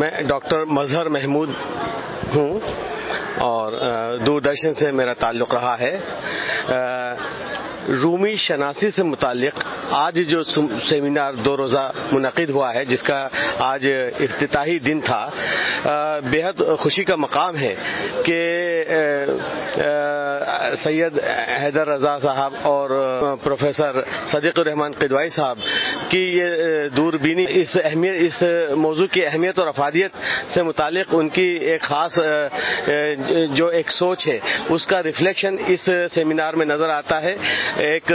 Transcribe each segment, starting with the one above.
میں ڈاکٹر مظہر محمود ہوں اور دوردرشن سے میرا تعلق رہا ہے. رومی شناسی سے متعلق آج جو سیمینار 2 روزہ منعقد ہوا ہے، جس کا آج افتتاحی دن تھا، بے حد خوشی کا مقام ہے کہ سید حیدر رضا صاحب اور پروفیسر صدیق الرحمان قدوائی صاحب کی یہ دوربینی اس موضوع کی اہمیت اور افادیت سے متعلق ان کی ایک خاص جو ایک سوچ ہے، اس کا ریفلیکشن اس سیمینار میں نظر آتا ہے. ایک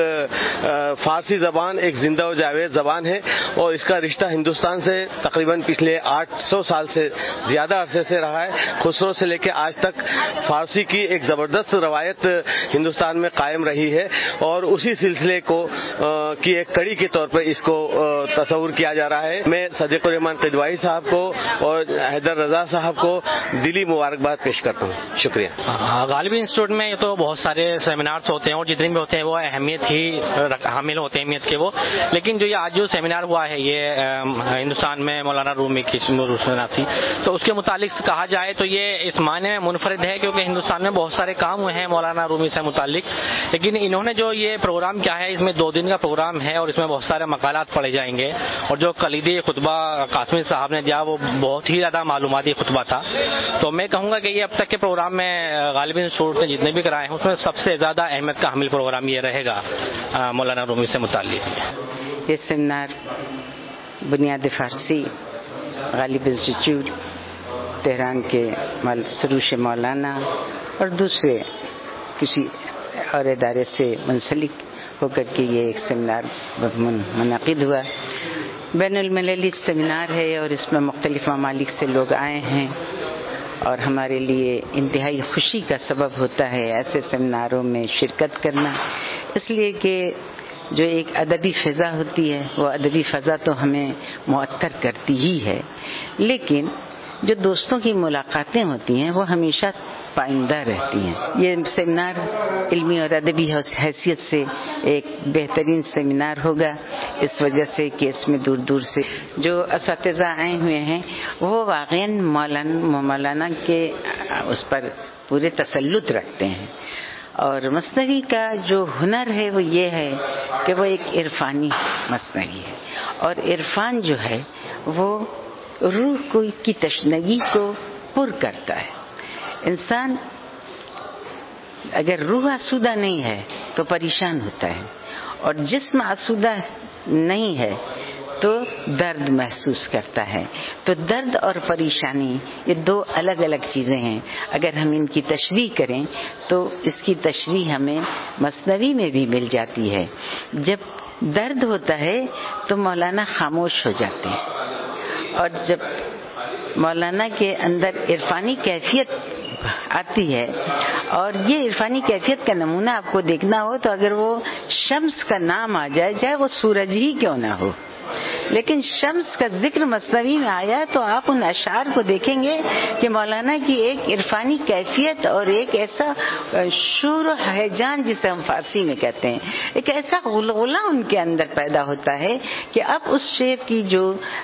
فارسی زبان ایک زندہ و جاوید زبان ہے اور اس کا رشتہ ہندوستان سے تقریباً پچھلے 800 سال سے زیادہ عرصے سے رہا ہے. خسرو سے لے کے آج تک فارسی کی ایک زبردست روایت ہندوستان میں قائم رہی ہے اور اسی سلسلے کو کی ایک کڑی کے طور پر اس کو تصور کیا جا رہا ہے. میں صدیق الرحمان قدوائی صاحب کو اور حیدر رضا صاحب کو دلی مبارکباد پیش کرتا ہوں. شکریہ. غالبی انسٹیٹیوٹ میں تو بہت سارے سیمینارز ہوتے ہیں اور جتنے بھی ہوتے ہیں وہ اہمیت ہی حامل ہوتے ہیں اہمیت کے وہ، لیکن جو یہ آج جو سیمینار ہوا ہے یہ ہندوستان میں مولانا رومی کی شناسی، تو اس کے متعلق کہا جائے تو یہ اس معنی میں منفرد ہے کیونکہ ہندوستان میں بہت سارے کام ہوئے ہیں مولانا رومی سے متعلق، لیکن انہوں نے جو یہ پروگرام کیا ہے اس میں 2 دن کا پروگرام ہے اور اس میں بہت سارے مقالات پڑھے جائیں گے. اور جو کلیدی خطبہ قاسمی صاحب نے دیا وہ بہت ہی زیادہ معلوماتی خطبہ تھا. تو میں کہوں گا کہ یہ اب تک کے پروگرام میں غالباً انسٹیٹیوٹ نے جتنے بھی کرائے ہیں اس میں سب سے زیادہ اہمیت کا حامل پروگرام یہ رہے گا مولانا رومی سے متعلق. یہ سیمینار بنیاد فارسی غالب انسٹیٹیوٹ تہران کے سروش مولانا اور دوسرے کسی اور ادارے سے منسلک ہو کر کے یہ ایک سیمینار منعقد ہوا. بین المللی سیمینار ہے اور اس میں مختلف ممالک سے لوگ آئے ہیں اور ہمارے لیے انتہائی خوشی کا سبب ہوتا ہے ایسے سیمیناروں میں شرکت کرنا، اس لیے کہ جو ایک ادبی فضا ہوتی ہے وہ ادبی فضا تو ہمیں معطر کرتی ہی ہے، لیکن جو دوستوں کی ملاقاتیں ہوتی ہیں وہ ہمیشہ پائندہ رہتی ہیں. یہ سیمینار علمی اور ادبی حیثیت سے ایک بہترین سیمینار ہوگا اس وجہ سے کہ اس میں دور دور سے جو اساتذہ آئے ہوئے ہیں وہ واقعاً مولانا کے اس پر پورے تسلط رکھتے ہیں. اور مثنوی کا جو ہنر ہے وہ یہ ہے کہ وہ ایک عرفانی مثنوی ہے اور عرفان جو ہے وہ روح کی تشنگی کو پر کرتا ہے. انسان اگر روح آسودہ نہیں ہے تو پریشان ہوتا ہے اور جسم آسودہ نہیں ہے تو درد محسوس کرتا ہے. تو درد اور پریشانی یہ 2 الگ الگ چیزیں ہیں. اگر ہم ان کی تشریح کریں تو اس کی تشریح ہمیں مثنوی میں بھی مل جاتی ہے. جب درد ہوتا ہے تو مولانا خاموش ہو جاتے ہیں اور جب مولانا کے اندر عرفانی کیفیت آتی ہے اور یہ عرفانی کیفیت کا نمونہ آپ کو دیکھنا ہو تو اگر وہ شمس کا نام آ جائے چاہے وہ سورج ہی کیوں نہ ہو، لیکن شمس کا ذکر مثنوی میں آیا تو آپ ان اشعار کو دیکھیں گے کہ مولانا کی ایک عرفانی کیفیت اور ایک ایسا شور و ہیجان جسے ہم فارسی میں کہتے ہیں، ایک ایسا غلغلہ ان کے اندر پیدا ہوتا ہے کہ اب اس شعر کی جو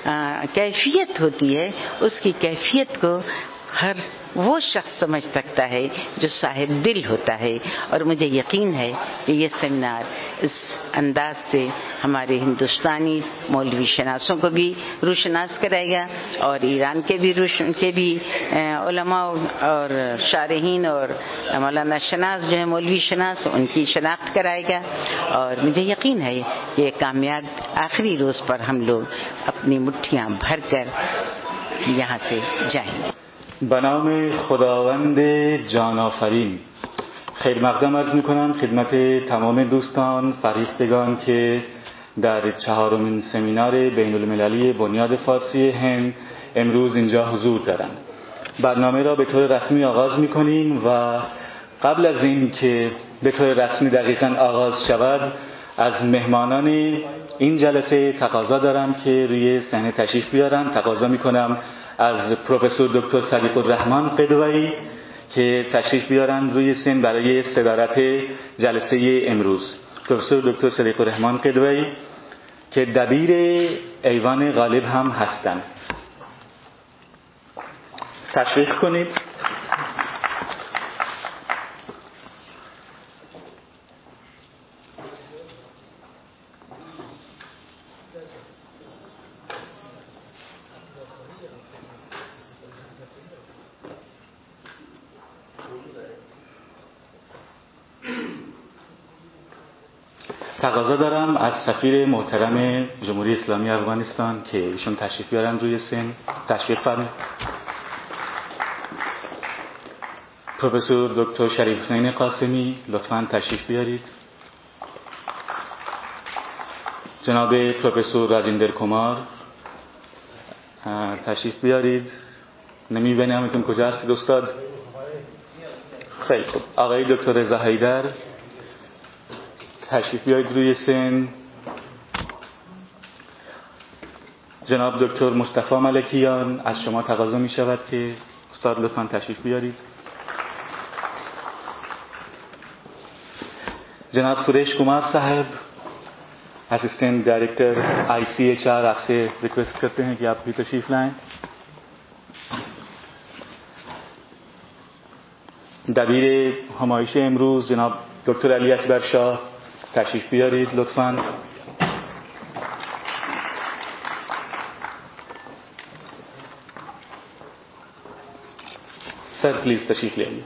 کیفیت ہوتی ہے اس کی کیفیت کو ہر وہ شخص سمجھ سکتا ہے جو صاحب دل ہوتا ہے. اور مجھے یقین ہے کہ یہ سیمینار اس انداز سے ہمارے ہندوستانی مولوی شناسوں کو بھی روشناس کرائے گا اور ایران کے بھی علماء اور شارحین اور مولانا شناس جو ہے مولوی شناس ان کی شناخت کرائے گا. اور مجھے یقین ہے کہ کامیاب آخری روز پر ہم لوگ اپنی مٹھیاں بھر کر یہاں سے جائیں گے. به نام خداوند جان آفرین. خیر مقدم عرض میکنم خدمت تمام دوستان فریختگان که در 4مین سمینار بین المللی بنیاد فارسی هند امروز اینجا حضور دارند. برنامه را به طور رسمی آغاز میکنیم و قبل از این که به طور رسمی دقیقاً آغاز شود از مهمانان این جلسه تقاضا دارم که روی صحنه تشریف بیارن. تقاضا میکنم از پروفسور دکتر صدیق الرحمان قدوایی که تشریف بیارن روی صحن برای صدارت جلسه امروز. پروفسور دکتر صدیق الرحمان قدوایی که دبیر ایوان غالب هم هستند. تشویق کنید. تقاضا دارم از سفیر محترم جمهوری اسلامی افغانستان که ایشون تشریف بیارن روی سن. تشویق فرمایید. پروفسور دکتر شریف حسین قاسمی لطفاً تشریف بیارید. جناب پروفسور راجندر کمار تشریف بیارید. نمی‌بینم که کجا هستید استاد. خیلی خوب. آقای دکتر رضا حیدر تشریف بیارید روی سن. جناب دکتر مصطفی ملکیان از شما تقاضا می شود که استاد لطفاً تشریف بیارید. جناب सुरेश कुमार साहब assistant director ICHR आपसे request करते हैं कि आप भी तशरीफ लाएं. دبیر همایش امروز جناب دکتر علی اکبر شاه تشریف بیارید لطفاً. سر پلیز تشریف لیایید.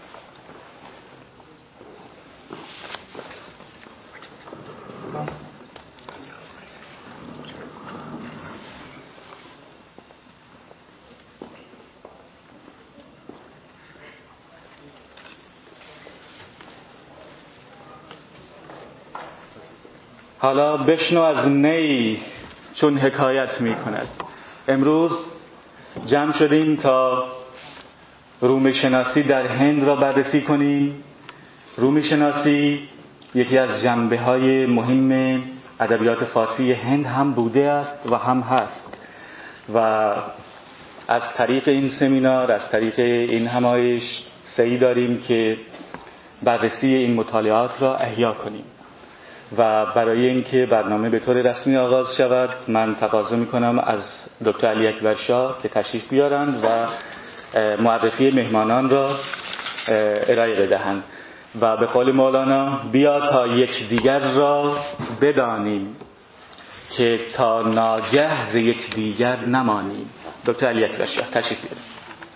حالا بشنو از نی چون حکایت می کند. امروز جمع شدیم تا رومی شناسی در هند را بررسی کنیم. رومی شناسی یکی از جنبه‌های مهم ادبیات فارسی هند هم بوده است و هم هست و از طریق این سمینار، از طریق این همایش سعی داریم که بررسی این مطالعات را احیا کنیم. و برای اینکه برنامه به طور رسمی آغاز شود من تقاضا میکنم از دکتر علی اکبر شاه که تشریف بیارند و معرفی مهمانان را ارائه بدهند و به قول مولانا بیا تا یک دیگر را بدانیم که تا ناگه ز یک دیگر نمانیم. دکتر علی اکبر شاه تشریف بیارند.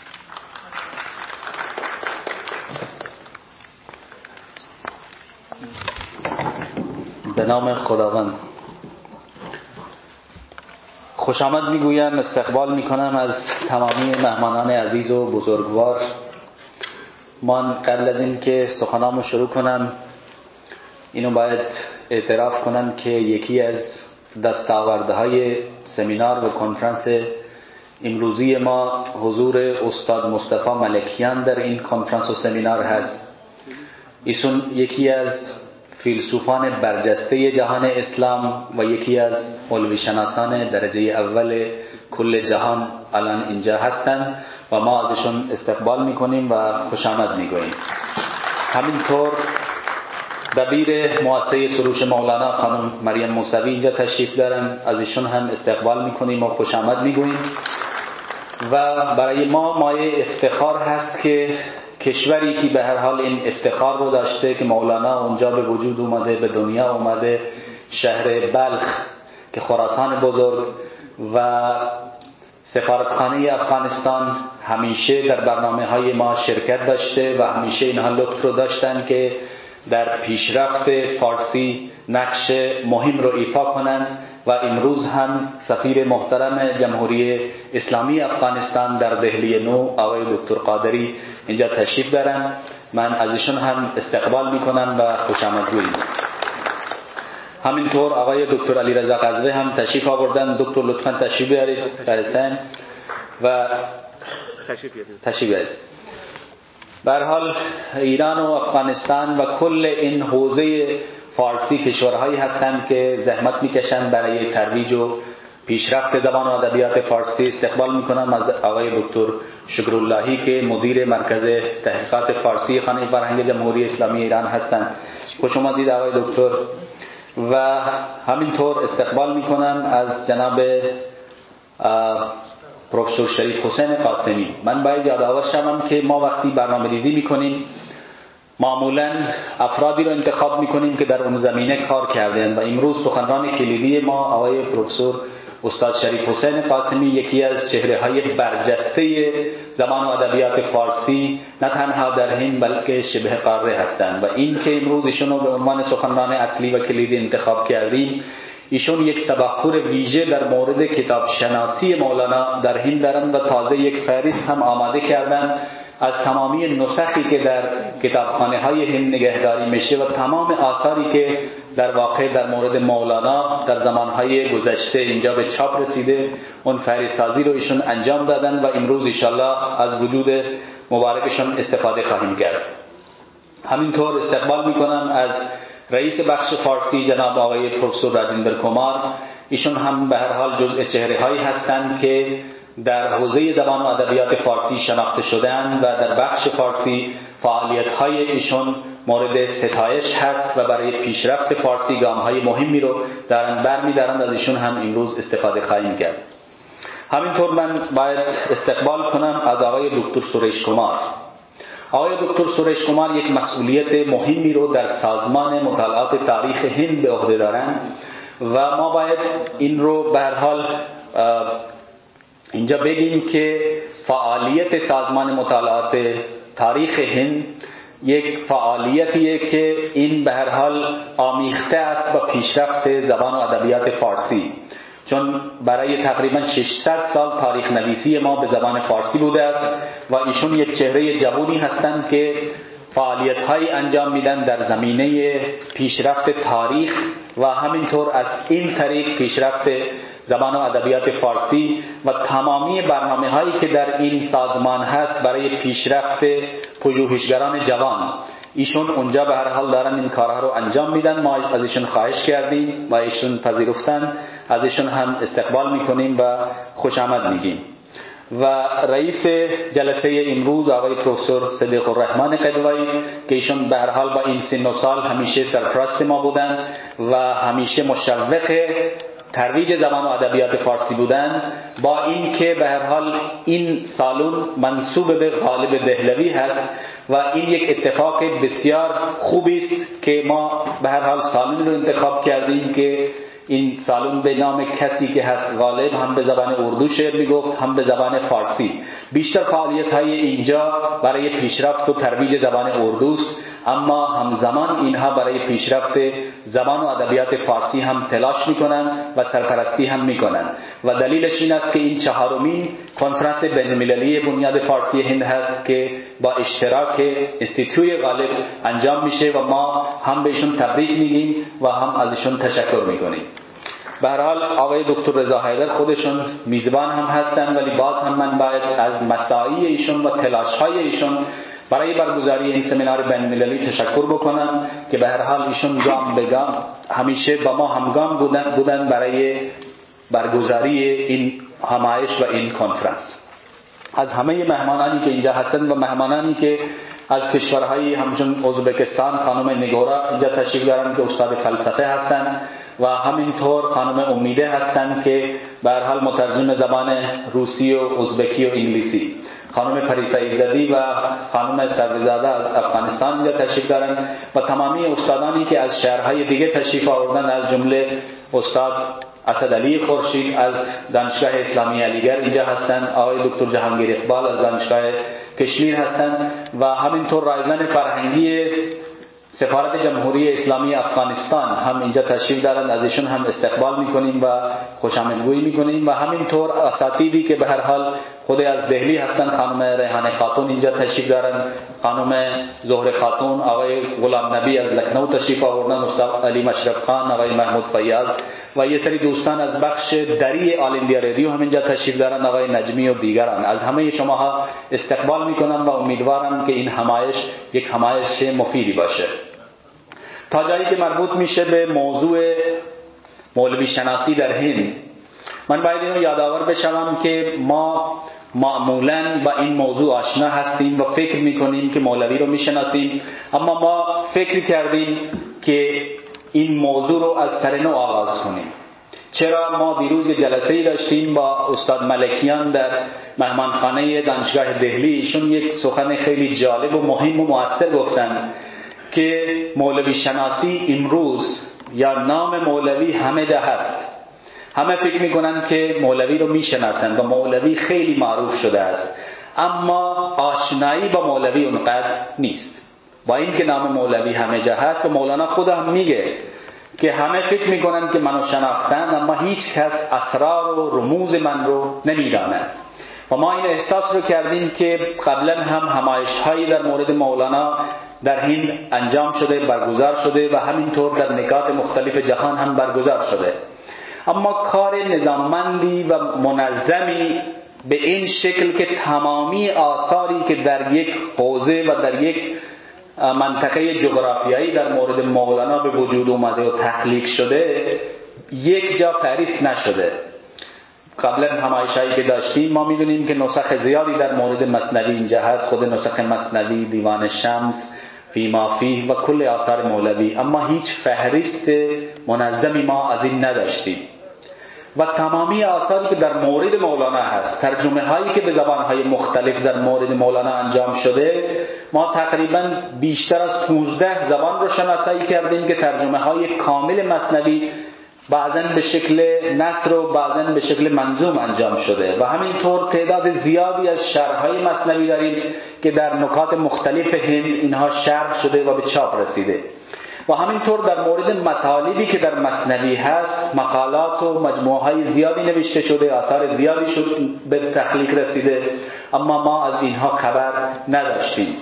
به نام خداوند. خوش آمد میگویم، استقبال میکنم از تمامی مهمانان عزیز و بزرگوار. من قبل از این که سخنامو شروع کنم اینو باید اعتراف کنم که یکی از دستاوردهای سمینار و کنفرانس امروزی ما حضور استاد مصطفی ملکیان در این کنفرانس و سمینار هست. ایشون یکی از فیلسوفان برجسته جهان اسلام و یکی از علوی شناسان درجه اول کل جهان الان اینجا هستند و ما ازشون استقبال میکنیم و خوش آمد میگوییم. همینطور دبیر مؤسسه سروش مولانا خانم مریم موسوی اینجا تشریف دارن، از ایشون هم استقبال میکنیم و خوش آمد میگوییم. و برای ما مایه افتخار هست که کشوری که به هر حال این افتخار رو داشته که مولانا اونجا به وجود اومده، به دنیا اومده، شهر بلخ که خراسان بزرگ و سفارتخانه افغانستان همیشه در برنامه‌های ما شرکت داشته و همیشه اینها لطف رو داشتن که در پیشرفت فارسی نقش مهم رو ایفا کنند و امروز هم سفیر محترم جمهوری اسلامی افغانستان در دهلی نو آقای دکتر قادری اینجا تشریف دارن. من از ایشون هم استقبال میکنم و خوش آمد گوییم. همینطور آقای دکتر علیرضا قزوی هم تشریف آوردن. دکتر لطفاً تشریف بیارید سرسن و تشریف بیارید. به هر حال ایران و افغانستان و کل این حوزه فارسی کشورهایی هستند که زحمت میکشند برای ترویج و پیشرفت زبان و ادبیات فارسی. استقبال میکنم از آقای دکتر شکراللهی که مدیر مرکز تحقیقات فارسی خانه فرهنگ جمهوری اسلامی ایران هستند. خوش آمدید آقای دکتر. و همینطور استقبال میکنم از جناب پروفسور شریف حسین قاسمی. من باید یادآور شوم که ما وقتی برنامه‌ریزی می‌کنیم معمولاً افرادی رو انتخاب می‌کنیم که در اون زمینه کار کردن و امروز سخنران کلیدی ما آقای پروفسور استاد شریف حسین قاسمی یکی از چهره‌های برجسته زبان و ادبیات فارسی نه تنها در هند بلکه شبه قاره هستند و این که امروز ایشون رو به عنوان سخنران اصلی و کلیدی انتخاب کردیم، ایشون یک تبحر ویژه در مورد کتاب شناسی مولانا در هند دارند و تازه یک فهرست هم آماده کردند از تمامی نسخی که در کتابخانه‌های هند نگهداری میشه و تمام آثاری که در واقع در مورد مولانا در زمانهای گذشته اینجا به چاپ رسیده، اون فهرست‌سازی رو ایشون انجام دادن و امروز انشالله از وجود مبارکشون استفاده خواهیم کرد. همینطور استقبال میکنم از رئیس بخش فارسی جناب آقای پروفسور راجندر کمار. ایشون هم به هر حال جزء چهره‌هایی هستند که در حوزه زبان و ادبیات فارسی شناخته شدن و در بخش فارسی فعالیت‌های ایشون مورد ستایش هست و برای پیشرفت فارسی گام‌های مهمی رو برمی‌دارند. از ایشون هم امروز استفاده خواهیم کرد. همینطور من باید استقبال کنم از آقای دکتر سریش کمار. آقای دکتر سریش کمار یک مسئولیت مهمی رو در سازمان مطالعات تاریخ هند به عهده دارند و ما باید این رو به هر حال اینجا بگیم که فعالیت سازمان مطالعات تاریخ هند یک فعالیتیه که این به هر حال آمیخته است با پیشرفت زبان و ادبیات فارسی، چون برای تقریبا 600 سال تاریخ نویسی ما به زبان فارسی بوده است و ایشون یک چهره جوانی هستند که فعالیت‌های انجام میدن در زمینه پیشرفت تاریخ و همینطور از این طریق پیشرفت زبان و ادبیات فارسی و تمامی برنامه‌هایی که در این سازمان هست برای پیشرفت پژوهشگران جوان، ایشون اونجا به هر حال دارن این کارها رو انجام میدن. ما از ایشون خواهش کردیم و ایشون پذیرفتن، از ایشون هم استقبال میکنیم و خوش آمد میگیم. و رئیس جلسه امروز آقای پروفسور صدیق الرحمن قدوایی که ایشون به هر حال با این سن و سال همیشه سرپرست ما بودن و همیشه مشوق ترویج زبان و ادبیات فارسی بودن، با این که به هر حال این سالن منسوب به غالب دهلوی هست و این یک اتفاق بسیار خوبی است که ما به هر حال سالن رو انتخاب کردیم که این سالن به نام کسی که هست غالب هم به زبان اردو شعر میگفت هم به زبان فارسی. بیشتر فعالیت های اینجا برای پیشرفت و ترویج زبان اردوست، اما همزمان اینها برای پیشرفت زبان و ادبیات فارسی هم تلاش میکنن و سرپرستی هم میکنن و دلیلش این است که این 4مین کنفرانس بین‌المللی بنیاد فارسی هند هست که با اشتراک انستیتوی غالب انجام میشه و ما هم بهشون تبریک میگیم و هم ازشون تشکر میکنیم. به هر حال آقای دکتر رضا حیدر خودشون میزبان هم هستن، ولی باز هم من باید از مساعی ایشون و تلاش‌های ایشون برای برگزاری این سمینار بین‌المللی تشکر بکنم که به هر حال ایشون گام به گام همیشه با ما همگام بودن برای برگزاری این همایش و این کنفرانس. از همه مهمانانی که اینجا هستند و مهمانانی که از کشورهای همچون ازبکستان خانم نگورا اینجا تشریف دارند که استاد فلسفه هستند و همینطور خانم امیده هستند که به هر حال مترجم زبان روسی و ازبکی و انگلیسی، خانم پریسا ایزدی و خانم سروزاده از افغانستان اینجا تشریف دارند و تمامی استادانی که از شهرهای دیگه تشریف آوردن از جمله استاد اسدعلی خورشید از دانشگاه اسلامی علیگرد اینجا هستند، آقای دکتر جهانگیر اقبال از دانشگاه کشمیر هستند و همینطور رایزن فرهنگی سفارت جمهوری اسلامی افغانستان هم اینجا تشریف دارند. از ایشون هم استقبال میکنیم و خوشامدگویی میکنیم و همینطور اساتیدی که به هر حال خود از دهلی هستند، خانم ریحانه خاتون اینجا تشریف دارند، خانم زهره خاتون، آقای غلام نبی از لکنو تشریف آوردن، استاد علی مشرف خان، آقای محمود فیاض و یه سری دوستان از بخش دری آل اندیا رادیو هم اینجا تشریف دارند، آقای نجمی و دیگران. از همه شماها استقبال میکنم و امیدوارم که این همایش یک همایش مفیدی باشه. تا جایی که مربوط میشه به موضوع مولوی شناسی در هند، من باید اینو یادآور بشم که ما معمولاً با این موضوع آشنا هستیم و فکر میکنیم که مولوی رو میشناسیم، اما ما فکر کردیم که این موضوع رو از سر نو آغاز کنیم. چرا ما دیروز یه جلسه‌ای داشتیم با استاد ملکیان در مهمانخانه دانشگاه دهلی. ایشون یک سخن خیلی جالب و مهم و مؤثر گفتند که مولوی شناسی امروز یا نام مولوی همه جا هست. همه فکر میکنن که مولوی رو میشناسند و مولوی خیلی معروف شده است، اما آشنایی با مولوی اونقدر نیست. با اینکه نام مولوی همه جا هست و مولانا خود هم میگه که همه فکر میکنن که منو شناختن، اما هیچ کس اسرار و رموز من رو نمیداند. و ما این احساس رو کردیم که قبلا هم همایش‌هایی در مورد مولانا در هند انجام شده، برگزار شده و همینطور در نکات مختلف جهان هم برگزار شده، اما کار نظاممندی و منظمی به این شکل که تمامی آثاری که در یک حوزه و در یک منطقه جغرافیایی در مورد مولانا به وجود اومده و تخلیق شده یک جا فهرست نشده. قبلا همایشایی که داشتیم ما میدونیم که نسخ زیادی در مورد مثنوی اینجا هست، خود نسخ مثنوی، دیوان شمس، فیما فیه و کل آثار مولوی، اما هیچ فهرست منظمی ما از این نداشتیم. و تمامی آثاری که در مورد مولانا هست، ترجمه هایی که به زبان های مختلف در مورد مولانا انجام شده، ما تقریبا بیشتر از 15 زبان رو شناسایی کردیم که ترجمه های کامل مثنوی بعضاً به شکل نثر و بعضاً به شکل منظوم انجام شده و همینطور تعداد زیادی از شرح‌های مثنوی داریم که در نکات مختلف هند اینها شرح شده و به چاپ رسیده. و همینطور در مورد مطالبی که در مثنوی هست مقالات و مجموعه‌های زیادی نوشته شده، آثار زیادی شد به تخلیق رسیده، اما ما از اینها خبر نداشتیم.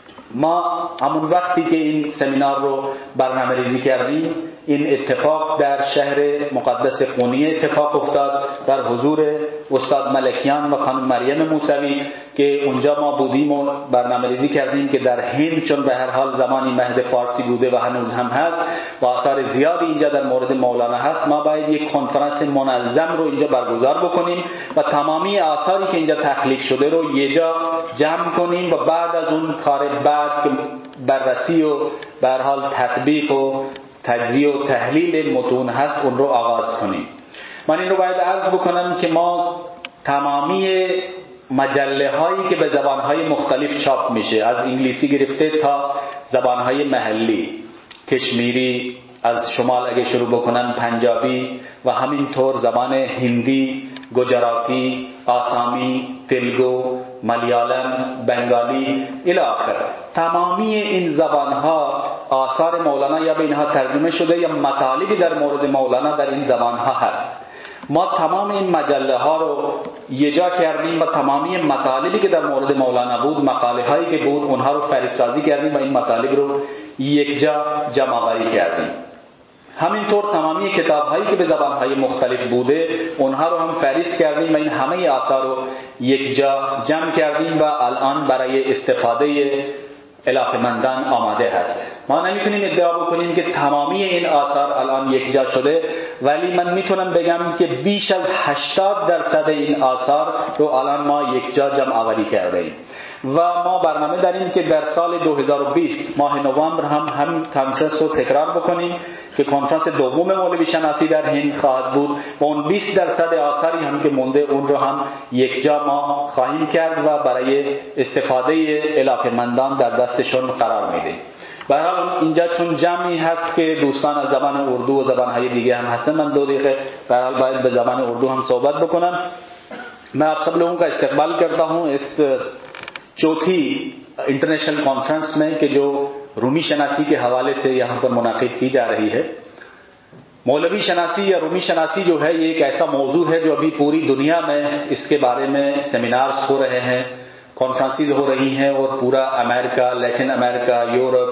ما همون وقتی که این سمینار رو برنامه ریزی کردیم، این اتفاق در شهر مقدس قونیه اتفاق افتاد در حضور استاد ملکیان و خانم مریم موسوی که اونجا ما بودیم و برنامه ریزی کردیم که در هند، چون به هر حال زمانی مهد فارسی بوده و هنوز هم هست و آثار زیادی اینجا در مورد مولانا هست، ما باید یک کنفرانس منظم رو اینجا برگزار بکنیم و تمامی آثاری که اینجا تخلیق شده رو یه جا جمع کنیم و بعد از اون کار بعد که بررسی و به هر حال تطبیق و تجزیه و تحلیل متون هست اون رو آغاز کنیم. من این رو باید عرض بکنم که ما تمامی مجله هایی که به زبان های مختلف چاپ میشه، از انگلیسی گرفته تا زبان های محلی، کشمیری، از شمال اگه شروع بکنم پنجابی و همینطور زبان هندی، گجراتی، آسامی، تلگو، ملیالم، بنگالی الی آخر، تمامی این زبانها آثار مولانا یا به اینها ترجمه شده یا مطالبی در مورد مولانا در این زبانها هست. ما تمام این مجله ها رو یه جا کردیم و تمامی مطالبی که در مورد مولانا بود، مقاله هایی که بود، اونها رو فهرست‌سازی کردیم و این مطالب رو یک جا جمع آوری کردیم. همینطور تمامی کتاب هایی که به زبان های مختلف بوده اونها رو هم فهرست کردیم و این همه آثار رو یک جا جمع کردیم و الان برای استفاده علاقه‌مندان آماده هست. ما نمیتونیم ادعا بکنیم که تمامی این آثار الان یک جا شده، ولی من میتونم بگم که بیش از 80% این آثار رو الان ما یک جا جمع آوری کرده ایم و ما برنامه داریم که در سال 2020 ماه نوامبر هم کنفرانس رو تکرار بکنیم که کنفرانس دوم مولوی شناسی در هند خواهد بود و اون 20% آثاری هم که مونده اون رو هم یک جا ما خواهیم کرد و برای استفاده علاقه‌مندان در دستشون قرار میدیم. به هر حال اینجا چون جمعی هست که دوستان از زبان اردو و زبان‌های دیگه هم هستن، من 2 دقیقه به هر حال باید به زبان اردو هم صحبت بکنم. मैं आप सब लोगों का इस्तेकबाल करता हूं इस चौथी इंटरनेशनल कॉन्फ्रेंस में कि जो रूमी शनासी के हवाले से यहाँ पर मुनाकिद की जा रही है। मौलवी शनासी या रूमी शनासी जो है ये एक ऐसा मौजू है जो अभी पूरी दुनिया में इसके बारे में सेमिनार्स हो रहे हैं, कॉन्फ्रेंसेस हो रही हैं और पूरा America, Latin America, Europe,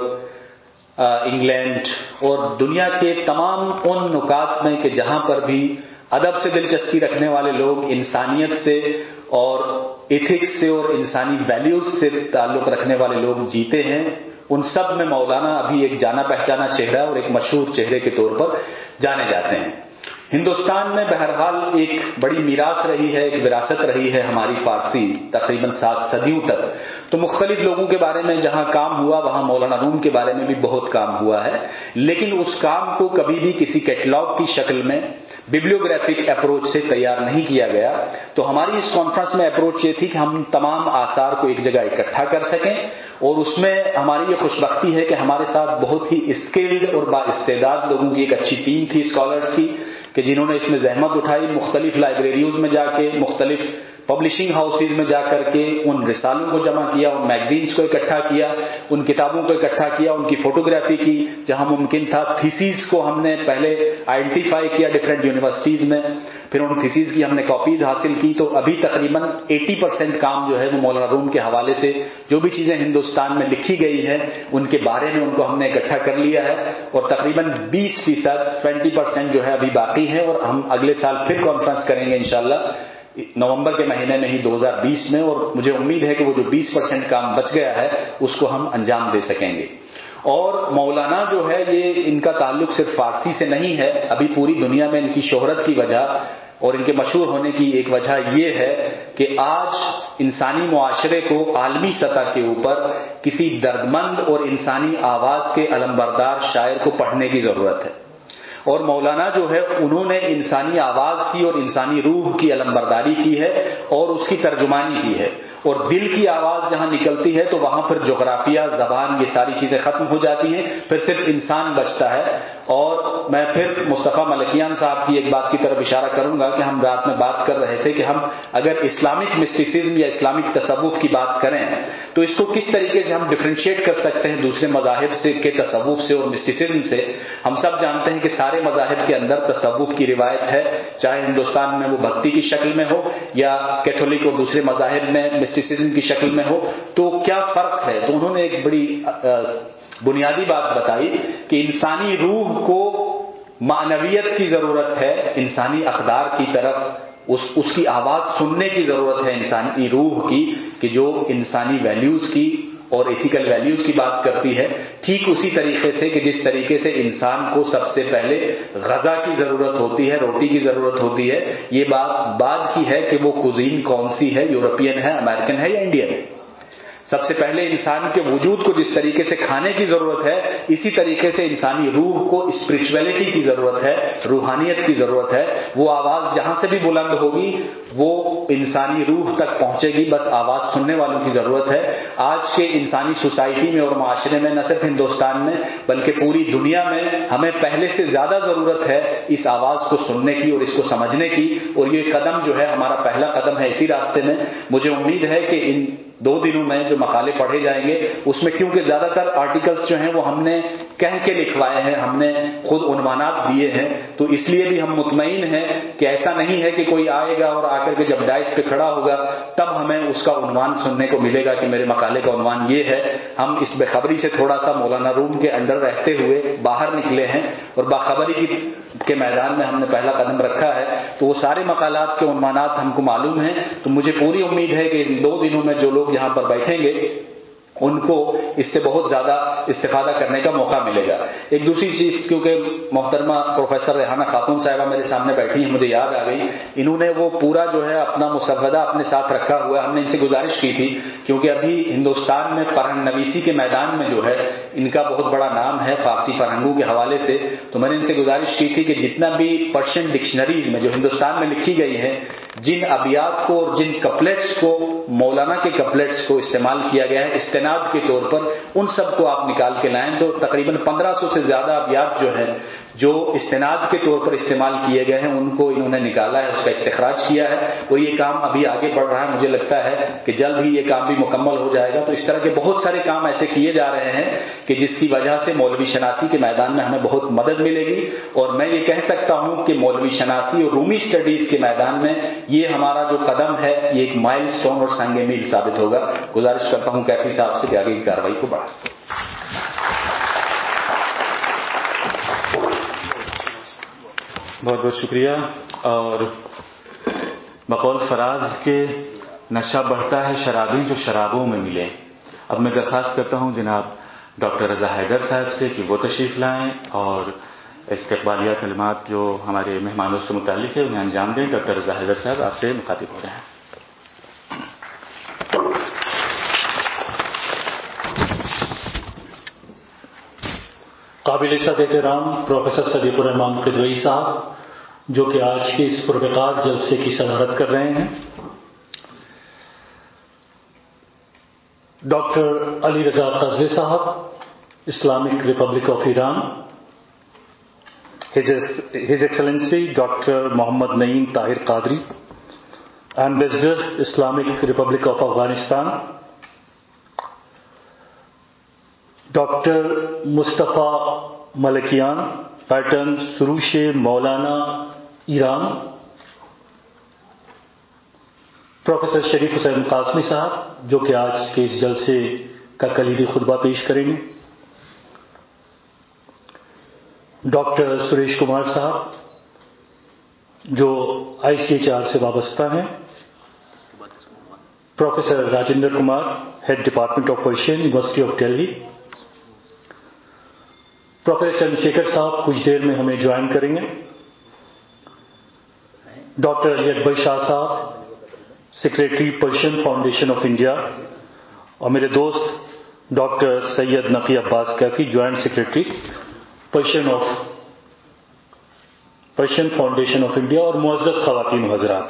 England और दुनिया के तमाम उन नुकात में कि जहाँ पर भी अदब से दिलचस्पी रखने वाले लोग इंसानियत से और एथिक्स से और इंसानी वैल्यूज से ताल्लुक रखने वाले लोग जीते हैं, उन सब में मौलाना अभी एक जाना पहचाना चेहरा और एक मशहूर चेहरे के तौर पर जाने जाते हैं। ہندوستان میں بہرحال ایک بڑی میراث رہی ہے، ایک وراثت رہی ہے ہماری فارسی تقریباً 7 صدیوں تک. تو مختلف لوگوں کے بارے میں جہاں کام ہوا وہاں مولانا روم کے بارے میں بھی بہت کام ہوا ہے، لیکن اس کام کو کبھی بھی کسی کیٹلاگ کی شکل میں ببلیوگرافک اپروچ سے تیار نہیں کیا گیا. تو ہماری اس کانفرنس میں اپروچ یہ تھی کہ ہم تمام آثار کو ایک جگہ اکٹھا کر سکیں، اور اس میں ہماری یہ خوش بختی ہے کہ ہمارے ساتھ بہت ہی اسکلڈ اور با استعداد لوگوں کی ایک اچھی ٹیم تھی اسکالرز کی، کہ جنہوں نے اس میں زحمت اٹھائی، مختلف لائبریریز میں جا کے، مختلف پبلشنگ ہاؤسز میں جا کر کے ان رسالوں کو جمع کیا، ان میگزینز کو اکٹھا کیا، ان کتابوں کو اکٹھا کیا، ان کی فوٹوگرافی کی جہاں ممکن تھا. تھیسیز کو ہم نے پہلے آئیڈینٹیفائی کیا ڈفرینٹ یونیورسٹیز میں، پھر ان تھیسیز کی ہم نے کاپیز حاصل کی. تو ابھی تقریباً 80% کام جو ہے وہ مولانا روم کے حوالے سے جو بھی چیزیں ہندوستان میں لکھی گئی ہیں ان کے بارے میں ان کو ہم نے اکٹھا کر لیا ہے، اور تقریباً 20% جو ہے ابھی باقی ہے، اور ہم اگلے سال پھر کانفرنس کریں گے انشاءاللہ نومبر کے مہینے میں ہی 2020 میں، اور مجھے امید ہے کہ وہ جو 20% کام بچ گیا ہے اس کو ہم انجام دے سکیں گے. اور مولانا جو ہے یہ ان کا تعلق صرف فارسی سے نہیں ہے، ابھی پوری دنیا میں ان کی شہرت کی وجہ اور ان کے مشہور ہونے کی ایک وجہ یہ ہے کہ آج انسانی معاشرے کو عالمی سطح کے اوپر کسی دردمند اور انسانی آواز کے علمبردار شاعر کو پڑھنے کی ضرورت ہے. اور مولانا جو ہے انہوں نے انسانی آواز کی اور انسانی روح کی علمبرداری کی ہے اور اس کی ترجمانی کی ہے. اور دل کی آواز جہاں نکلتی ہے تو وہاں پر جغرافیہ، زبان، یہ ساری چیزیں ختم ہو جاتی ہیں، پھر صرف انسان بچتا ہے. اور میں پھر مصطفیٰ ملکیان صاحب کی ایک بات کی طرف اشارہ کروں گا کہ ہم رات میں بات کر رہے تھے کہ ہم اگر اسلامک مسٹیسزم یا اسلامک تصوف کی بات کریں تو اس کو کس طریقے سے ہم ڈفرینشیٹ کر سکتے ہیں دوسرے مذاہب سے کے تصوف سے اور مسٹیسزم سے. ہم سب جانتے ہیں کہ سارے مذاہب کے اندر تصوف کی روایت ہے، چاہے ہندوستان میں وہ بھکتی کی شکل میں ہو یا کیتھولک اور دوسرے مذاہب میں مسٹیسزم کی شکل میں ہو. تو کیا فرق ہے؟ تو انہوں نے ایک بڑی بنیادی بات بتائی کہ انسانی روح کو معنویت کی ضرورت ہے، انسانی اقدار کی طرف اس کی آواز سننے کی ضرورت ہے انسانی روح کی، کہ جو انسانی ویلیوز کی اور ایتھیکل ویلیوز کی بات کرتی ہے. ٹھیک اسی طریقے سے کہ جس طریقے سے انسان کو سب سے پہلے غذا کی ضرورت ہوتی ہے، روٹی کی ضرورت ہوتی ہے، یہ بات بعد کی ہے کہ وہ کوزین کون سی ہے، یورپین ہے، امریکن ہے یا انڈین ہے. سب سے پہلے انسان کے وجود کو جس طریقے سے کھانے کی ضرورت ہے، اسی طریقے سے انسانی روح کو اسپرچویلٹی کی ضرورت ہے، روحانیت کی ضرورت ہے. وہ آواز جہاں سے بھی بلند ہوگی وہ انسانی روح تک پہنچے گی، بس آواز سننے والوں کی ضرورت ہے. آج کے انسانی سوسائٹی میں اور معاشرے میں، نہ صرف ہندوستان میں بلکہ پوری دنیا میں، ہمیں پہلے سے زیادہ ضرورت ہے اس آواز کو سننے کی اور اس کو سمجھنے کی. اور یہ قدم جو ہے ہمارا پہلا قدم ہے اسی راستے میں. مجھے امید ہے کہ ان 2 دنوں میں جو مقالے پڑھے جائیں گے اس میں، کیونکہ زیادہ تر آرٹیکلز جو ہیں وہ ہم نے کہہ کے لکھوائے ہیں، ہم نے خود عنوانات دیے ہیں، تو اس لیے بھی ہم مطمئن ہیں کہ ایسا نہیں ہے کہ کوئی آئے گا اور آ کر کے جب ڈائس پہ کھڑا ہوگا تب ہمیں اس کا عنوان سننے کو ملے گا کہ میرے مقالے کا عنوان یہ ہے. ہم اس بے خبری سے تھوڑا سا مولانا روم کے انڈر رہتے ہوئے باہر نکلے ہیں اور باخبری کے میدان میں ہم نے پہلا قدم رکھا ہے. تو وہ سارے مقالات کے عنوانات ہم کو معلوم ہیں. تو مجھے پوری امید ہے کہ ان 2 دنوں میں جو لوگ یہاں پر بیٹھیں گے ان کو اس سے بہت زیادہ استفادہ کرنے کا موقع ملے گا. ایک دوسری چیز، کیونکہ محترمہ پروفیسر ریحانہ خاتون صاحبہ میرے سامنے بیٹھی ہیں، مجھے یاد آ گئی، انہوں نے وہ پورا جو ہے اپنا مسودہ اپنے ساتھ رکھا ہوا ہے. ہم نے ان سے گزارش کی تھی کیونکہ ابھی ہندوستان میں فرہنگ نویسی کے میدان میں جو ہے ان کا بہت بڑا نام ہے فارسی فرہنگوں کے حوالے سے. تو میں نے ان سے گزارش کی تھی کہ جتنا بھی پرشین ڈکشنریز میں جو ہندوستان میں لکھی گئی ہیں، جن ابیات کو اور جن کپلیٹس کو مولانا کے کپلیٹس کو استعمال کیا گیا ہے استناد کے طور پر، ان سب کو آپ نکال کے لائیں. تو تقریباً 1500 سے زیادہ ابیات جو ہیں جو استناد کے طور پر استعمال کیے گئے ہیں ان کو انہوں نے نکالا ہے، اس کا استخراج کیا ہے. اور یہ کام ابھی آگے بڑھ رہا ہے، مجھے لگتا ہے کہ جلد ہی یہ کام بھی مکمل ہو جائے گا. تو اس طرح کے بہت سارے کام ایسے کیے جا رہے ہیں کہ جس کی وجہ سے مولوی شناسی کے میدان میں ہمیں بہت مدد ملے گی. اور میں یہ کہہ سکتا ہوں کہ مولوی شناسی اور رومی اسٹڈیز کے میدان میں یہ ہمارا جو قدم ہے یہ ایک مائل سٹون اور سنگ میل ثابت ہوگا. گزارش کرتا ہوں کیفی صاحب سے کہ آگے کی کارروائی کو بڑھائیں. بہت بہت شکریہ. اور بقول فراز کے نشہ بڑھتا ہے شرابی جو شرابوں میں ملے. اب میں درخواست کرتا ہوں جناب ڈاکٹر رضا حیدر صاحب سے کہ وہ تشریف لائیں اور استقبالیہ کلمات جو ہمارے مہمانوں سے متعلق ہے انہیں انجام دیں. ڈاکٹر رضا حیدر صاحب آپ سے مخاطب ہو رہے ہیں. قابل صد احترام پروفیسر صدیق الرحمان قدوئی صاحب جو کہ آج کے اس پروقار جلسے کی صدارت کر رہے ہیں، ڈاکٹر علی رضا قزوی صاحب اسلامک ریپبلک آف ایران، ہز ایکسلنسی ڈاکٹر محمد نعیم طاہر قادری ایمبیسڈر اسلامک ریپبلک آف افغانستان، ڈاکٹر مصطفیٰ ملکیان پیٹرن سروش مولانا ایران، پروفیسر شریف حسین قاسمی صاحب جو کہ آج کے اس جلسے کا کلیدی خطبہ پیش کریں گے، ڈاکٹر سریش کمار صاحب جو ICHR سے وابستہ ہیں، پروفیسر راجندر کمار ہیڈ ڈپارٹمنٹ آف پرشین یونیورسٹی آف دہلی، پروفیسر چندر شیکھر صاحب کچھ دیر میں ہمیں جوائن کریں گے، ڈاکٹر علی اکبر شاہ صاحب سیکریٹری پرشین فاؤنڈیشن آف انڈیا، اور میرے دوست ڈاکٹر سید نقی عباس کیفی جوائنٹ سیکریٹری پرشین فاؤنڈیشن آف انڈیا، اور معزز خواتین و حضرات،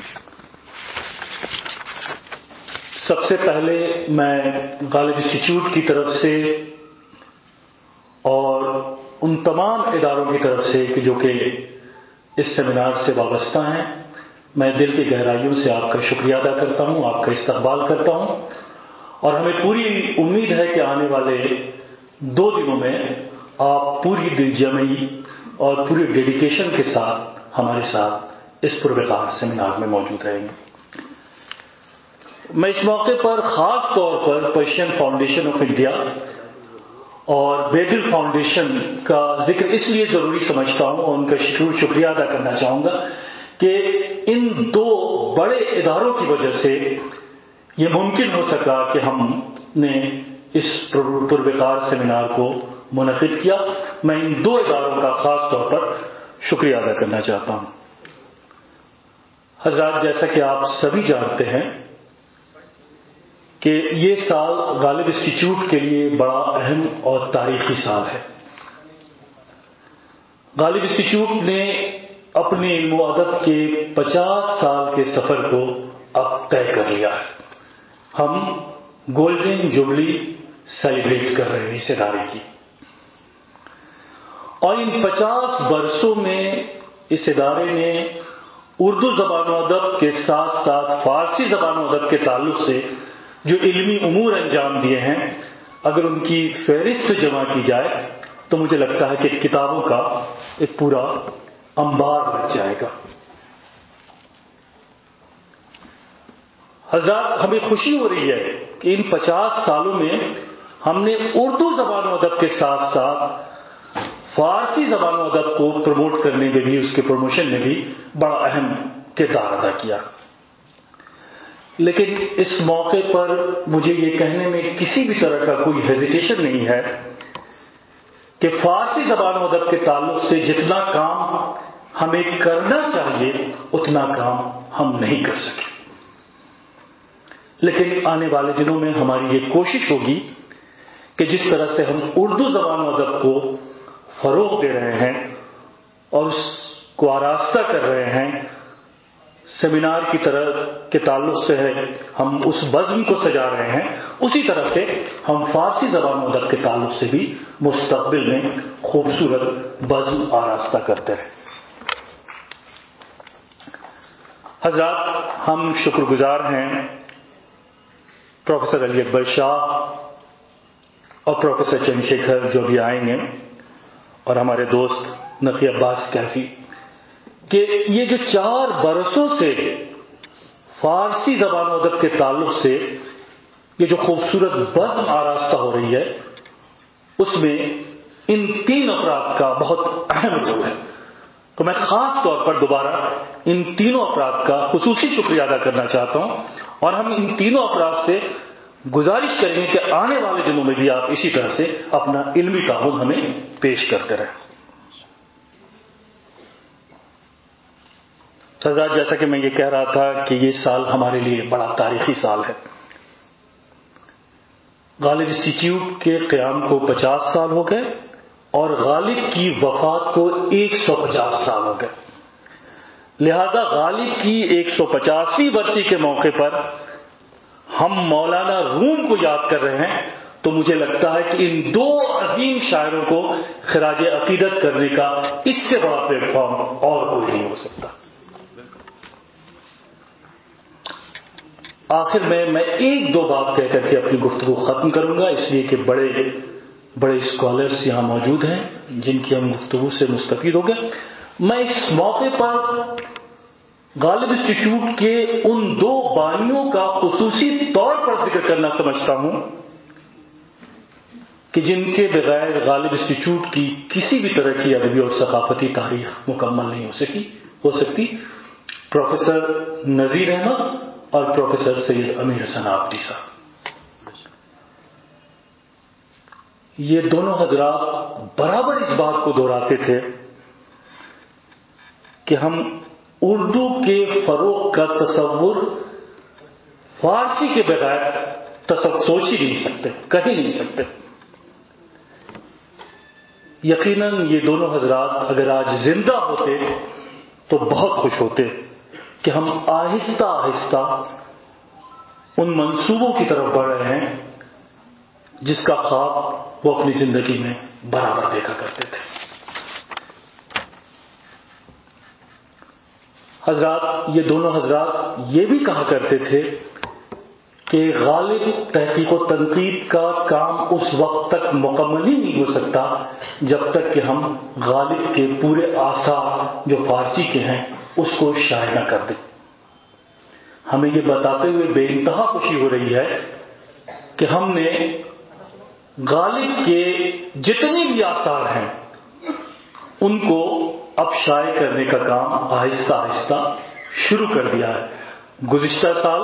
سب سے پہلے میں غالب انسٹیٹیوٹ کی طرف سے اور ان تمام اداروں کی طرف سے کہ جو کہ اس سیمینار سے وابستہ ہیں، میں دل کی گہرائیوں سے آپ کا شکریہ ادا کرتا ہوں، آپ کا استقبال کرتا ہوں، اور ہمیں پوری امید ہے کہ آنے والے 2 دنوں میں آپ پوری دل جمعی اور پوری ڈیڈیکیشن کے ساتھ ہمارے ساتھ اس پروقار سیمینار میں موجود رہیں گے. میں اس موقع پر خاص طور پر پرشین فاؤنڈیشن آف انڈیا اور بیگل فاؤنڈیشن کا ذکر اس لیے ضروری سمجھتا ہوں اور ان کا شکریہ ادا کرنا چاہوں گا کہ ان 2 بڑے اداروں کی وجہ سے یہ ممکن ہو سکا کہ ہم نے اس پروقار سیمینار کو منعقد کیا. میں ان 2 اداروں کا خاص طور پر شکریہ ادا کرنا چاہتا ہوں. حضرات، جیسا کہ آپ سبھی جانتے ہیں کہ یہ سال غالب انسٹیٹیوٹ کے لیے بڑا اہم اور تاریخی سال ہے. غالب انسٹیٹیوٹ نے اپنے علم و ادب کے 50 سال کے سفر کو اب طے کر لیا ہے. ہم گولڈن جوبلی سیلیبریٹ کر رہے ہیں اس ادارے کی، اور ان 50 برسوں میں اس ادارے نے اردو زبان و ادب کے ساتھ ساتھ فارسی زبان و ادب کے تعلق سے جو علمی امور انجام دیے ہیں، اگر ان کی فہرست جمع کی جائے تو مجھے لگتا ہے کہ کتابوں کا ایک پورا انبار بچ جائے گا. حضرات، ہمیں خوشی ہو رہی ہے کہ ان 50 سالوں میں ہم نے اردو زبان و ادب کے ساتھ ساتھ فارسی زبان و ادب کو پروموٹ کرنے میں بھی، اس کے پروموشن میں بھی بڑا اہم کردار ادا کیا. لیکن اس موقع پر مجھے یہ کہنے میں کسی بھی طرح کا کوئی ہیزیٹیشن نہیں ہے کہ فارسی زبان و ادب کے تعلق سے جتنا کام ہمیں کرنا چاہیے اتنا کام ہم نہیں کر سکے. لیکن آنے والے دنوں میں ہماری یہ کوشش ہوگی کہ جس طرح سے ہم اردو زبان و ادب کو فروغ دے رہے ہیں اور اس کو آراستہ کر رہے ہیں، سیمینار کی طرح کے تعلق سے ہے ہم اس بزم کو سجا رہے ہیں، اسی طرح سے ہم فارسی زبان و ادب کے تعلق سے بھی مستقبل میں خوبصورت بزم آراستہ کرتے رہیں. حضرات، ہم شکر گزار ہیں پروفیسر علی اکبر شاہ اور پروفیسر چندر شیکھر جو بھی آئیں گے، اور ہمارے دوست نقی عباس کیفی، کہ یہ جو 4 برسوں سے فارسی زبان و ادب کے تعلق سے یہ جو خوبصورت بزم آراستہ ہو رہی ہے اس میں ان 3 افراد کا بہت اہم رول ہے. تو میں خاص طور پر دوبارہ ان تینوں افراد کا خصوصی شکریہ ادا کرنا چاہتا ہوں، اور ہم ان تینوں افراد سے گزارش کریں گے کہ آنے والے دنوں میں بھی آپ اسی طرح سے اپنا علمی تعاون ہمیں پیش کرتے رہیں. حضرات، جیسا کہ میں یہ کہہ رہا تھا کہ یہ سال ہمارے لیے بڑا تاریخی سال ہے. غالب انسٹیٹیوٹ کے قیام کو 50 سال ہو گئے اور غالب کی وفات کو 150 سال ہو گئے. لہذا غالب کی 150ویں برسی کے موقع پر ہم مولانا روم کو یاد کر رہے ہیں، تو مجھے لگتا ہے کہ ان دو عظیم شاعروں کو خراج عقیدت کرنے کا اس سے بڑا پلیٹ فارم اور کوئی نہیں ہو سکتا. آخر میں ایک دو بات کہہ کر کے اپنی گفتگو ختم کروں گا، اس لیے کہ بڑے اسکالرس یہاں موجود ہیں جن کی ہم گفتگو سے مستفید ہو گئے. میں اس موقع پر غالب انسٹیٹیوٹ کے ان دو بانیوں کا خصوصی طور پر ذکر کرنا سمجھتا ہوں کہ جن کے بغیر غالب انسٹیٹیوٹ کی کسی بھی طرح کی ادبی اور ثقافتی تاریخ مکمل نہیں ہو سکتی. پروفیسر نذیر احمد اور پروفیسر سید امیر حسن آبدی صاحب. یہ دونوں حضرات برابر اس بات کو دہراتے تھے کہ ہم اردو کے فروغ کا تصور فارسی کے بغیر سوچ ہی نہیں سکتے، کہہ نہیں سکتے. یقیناً یہ دونوں حضرات اگر آج زندہ ہوتے تو بہت خوش ہوتے کہ ہم آہستہ آہستہ ان منصوبوں کی طرف بڑھ رہے ہیں جس کا خواب وہ اپنی زندگی میں برابر دیکھا کرتے تھے. حضرات، یہ دونوں حضرات یہ بھی کہا کرتے تھے کہ غالب تحقیق و تنقید کا کام اس وقت تک مکمل ہی نہیں ہو سکتا جب تک کہ ہم غالب کے پورے آثار جو فارسی کے ہیں اس کو شائع نہ کر دیں. ہمیں یہ بتاتے ہوئے بے انتہا خوشی ہو رہی ہے کہ ہم نے غالب کے جتنے بھی آثار ہیں ان کو اب شائع کرنے کا کام آہستہ آہستہ شروع کر دیا ہے. گزشتہ سال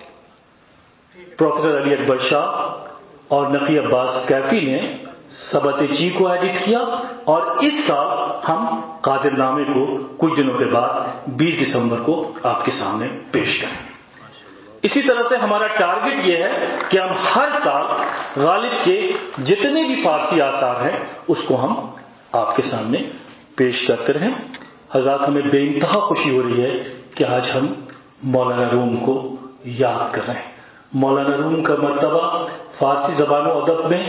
پروفیسر علی اکبر شاہ اور نقی عباس کیفی نے سبت چی کو ایڈٹ کیا اور اس سال ہم قادر نامے کو کچھ دنوں کے بعد 20 دسمبر کو آپ کے سامنے پیش کریں. اسی طرح سے ہمارا ٹارگٹ یہ ہے کہ ہم ہر سال غالب کے جتنے بھی فارسی آثار ہیں اس کو ہم آپ کے سامنے پیش کرتے رہیں. حضرات، ہمیں بے انتہا خوشی ہو رہی ہے کہ آج ہم مولانا روم کو یاد کر رہے ہیں. مولانا روم کا مرتبہ فارسی زبان و ادب میں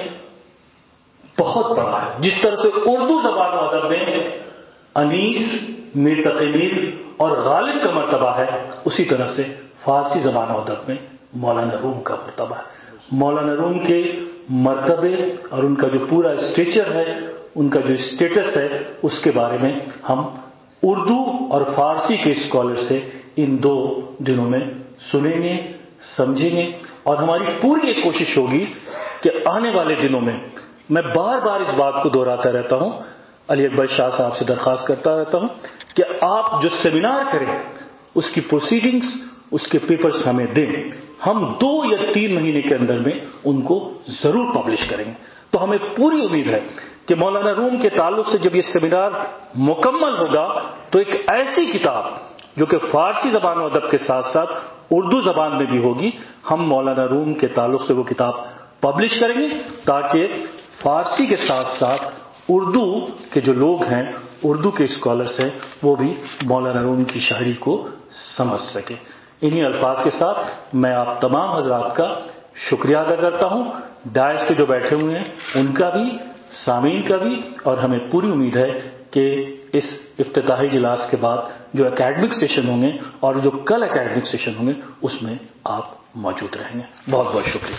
بہت بڑا ہے. جس طرح سے اردو زبان و ادب میں انیس، میر تقی میر اور غالب کا مرتبہ ہے، اسی طرح سے فارسی زبان و ادب میں مولانا روم کا مرتبہ ہے. مولانا روم کے مرتبے اور ان کا جو پورا اسٹیچر ہے، ان کا جو اسٹیٹس ہے، اس کے بارے میں ہم اردو اور فارسی کے اسکالر سے ان 2 دنوں میں سنیں گے، سمجھیں گے. اور ہماری پوری ایک کوشش ہوگی کہ آنے والے دنوں میں بار بار اس بات کو دہراتا رہتا ہوں، علی اکبر شاہ صاحب سے درخواست کرتا رہتا ہوں کہ آپ جو سیمینار کریں اس کی پروسیڈنگز، اس کے پیپرز ہمیں دیں. ہم 2 یا 3 مہینے کے اندر میں ان کو ضرور پبلش کریں گے. تو ہمیں پوری امید ہے کہ مولانا روم کے تعلق سے جب یہ سیمینار مکمل ہوگا تو ایک ایسی کتاب جو کہ فارسی زبان و ادب کے ساتھ ساتھ اردو زبان میں بھی ہوگی، ہم مولانا روم کے تعلق سے وہ کتاب پبلش کریں گے تاکہ فارسی کے ساتھ ساتھ اردو کے جو لوگ ہیں، اردو کے اسکالرس ہیں، وہ بھی مولانا روم کی شاعری کو سمجھ سکے. انہی الفاظ کے ساتھ میں آپ تمام حضرات کا شکریہ ادا کرتا ہوں، ڈائس پہ جو بیٹھے ہوئے ہیں ان کا بھی، سامعین کا بھی، اور ہمیں پوری امید ہے کہ اس افتتاحی اجلاس کے بعد جو اکیڈمک سیشن ہوں گے اور جو کل اکیڈمک سیشن ہوں گے اس میں آپ موجود رہیں گے. بہت بہت شکریہ.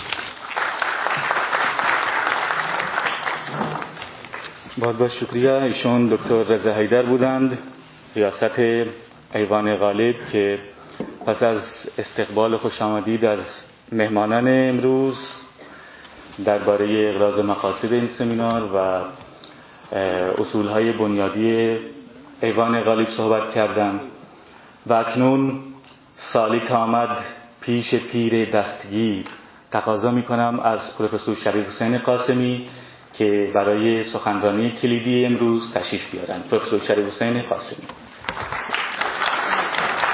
بہت بہت شکریہ. ایشون دکتر رضا حیدر بودند، ریاست ایوان غالب، که پس از استقبال خوش آمدید از مهمانان امروز درباره اغراض مقاصد این سمینار و اصولهای بنیادی ایوان غالب صحبت کردند و اکنون سالیک آمد پیش پیر دستگیر. تقاضا میکنم از پروفسور شریف حسین قاسمی که برای سخنرانی کلیدی امروز تشریف بیارند. پروفسور شریف حسین قاسمی.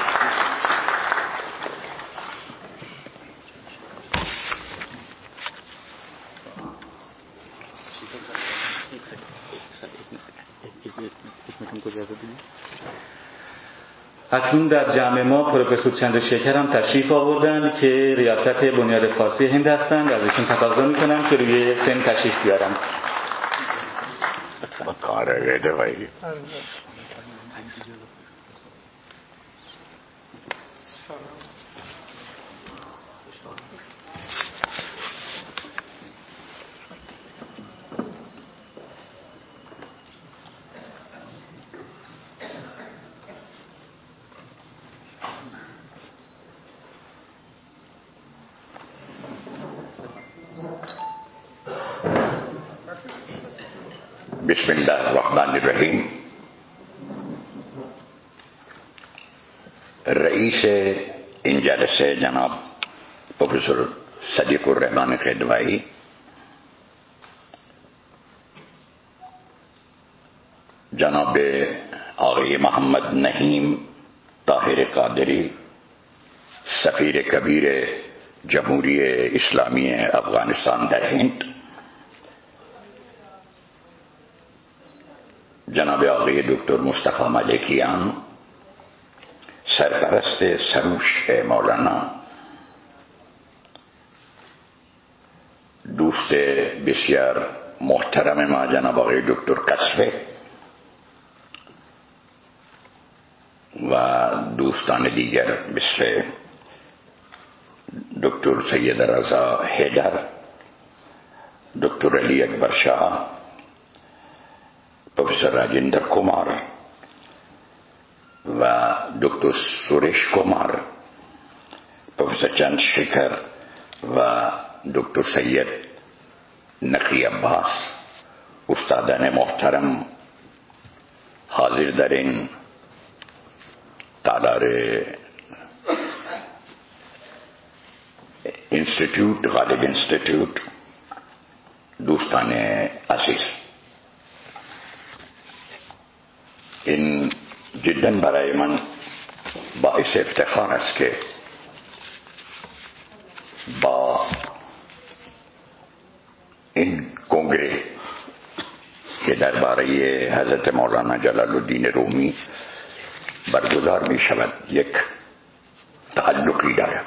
اکنون در جمع ما پروفسور چندرشیکر هم تشریف آوردند که ریاست بنیاد فارسی هند هستند. از ایشون تقاضا میکنم که روی سن تشریف بیارند. بسم الله الرحمن الرحیم. رئیس این جلسه جناب پروفسور صدیق الرحمن قدوایی، جناب آقای محمد نحیم طاهر قادری، سفیر کبیر جمهوری اسلامی افغانستان در هند، جناب آقای دکتر مصطفی ملکیان، سرپرست سروش مولانا، دوست بسیار محترم ما جناب آقای دکتر قصبه و دوستان دیگر مثل دکتر سید رضا حیدر، دکتر علی اکبر شاه، پروفسور راجندر کمار و دکتر سوریش کمار، پروفسور چندرشیکر و دکتر سید نقی عباس، استادان محترم حاضر در این تالار انستیتیوت، غالب انستیتیوت، دوستان عزیز، این جدا برای من باعث افتخار است که با این کنگره که درباره حضرت مولانا جلال الدین رومی برگزار می شود یک تعلقی دارم.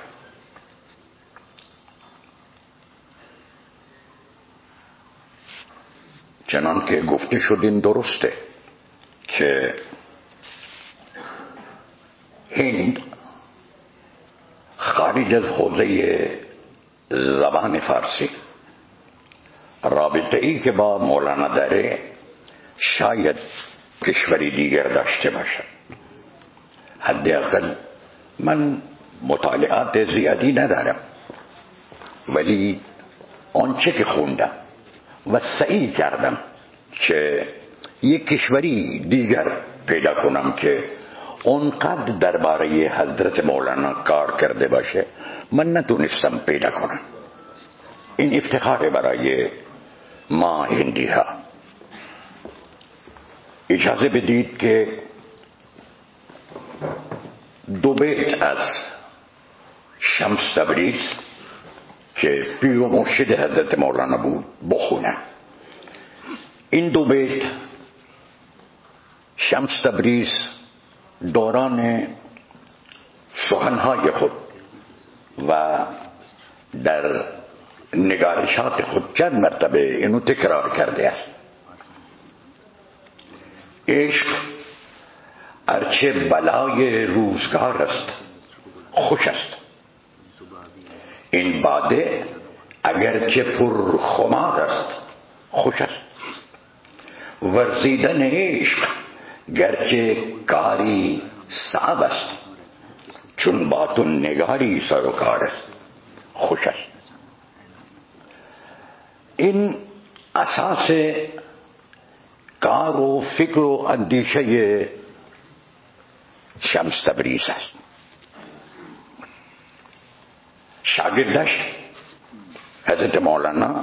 چنان که گفته شد این درسته که هند خارج از حوزه زبان فارسی رابطه ای که با مولانا داره شاید کشوری دیگر داشته باشد. حداقل من مطالعات زیادی ندارم، ولی آنچه که خوندم و سعی کردم که یک کشوری دیگر پیدا کنم که اونقدر درباره حضرت مولانا کار کرده باشه، من نتونستم پیدا کنم. این افتخار برای ما هندی ها. اجازه بدید که دو بیت از شمس تبریز که پیر و مرشد حضرت مولانا بود بخونم. این دو بیت شمس تبریز دوران سخنهای خود و در نگارشات خود چند مرتبه اینو تکرار کرده است. عشق ارچه بلای روزگار است خوش است، این باده اگرچه پر خمار است خوش است، ورزیدن عشق گرچه کاری صعب است، چون با تو نگاری سر و کار است خوش است. این اساس کار و فکر و اندیشه شمس تبریز است. شاگردش حضرت مولانا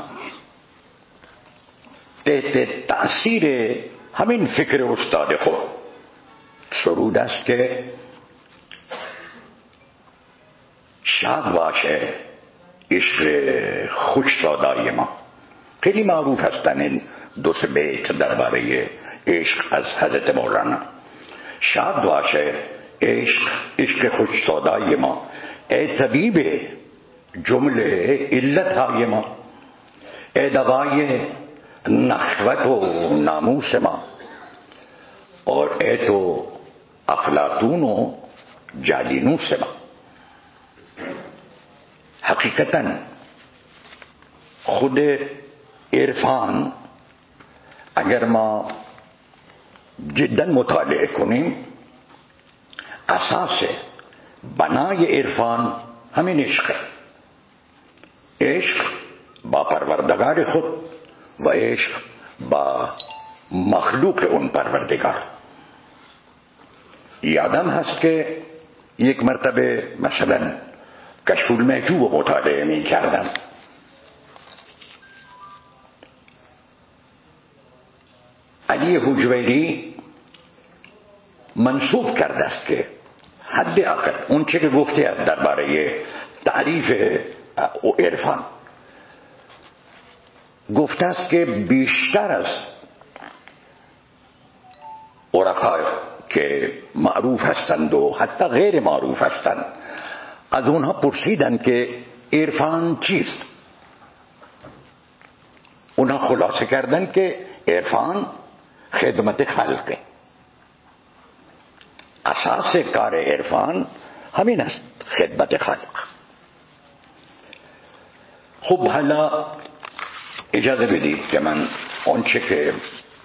تحت تأثیر همین فکر استاد خود سرود است که شاد باشه عشق خوش سادای ما. خیلی معروف هستن این دو سه بیت درباره عشق از حضرت مولانا. شاد باشه عشق خوش سودای ما، ای طبیب جمله علتهای ما، ای دوای نخوت و ناموس ما، اور ای تو افلاطون و جالینوس ما. حقیقتاً خود عرفان اگر ما جدا مطالعه کنیم، اساس بنای عرفان همین عشق، عشق با پروردگار خود و عشق با مخلوق اون پروردگار. یادم هست که یک مرتبه مثلا کشف المحجوب مطالعه می کردم. علی حجویری منسوب کرده است که حد اقل اون چه که گفته است درباره تعریف عرفان، گفته است که بیشتر از عرفا که معروف هستند و حتی غیر معروف هستند، از اونها پرسیدند که عرفان چیست. اونها خلاصه کردند که عرفان خدمت خلقه. اساس کار عرفان همین است، خدمت خلق. خب حالا اجازه بدید که من آنچه که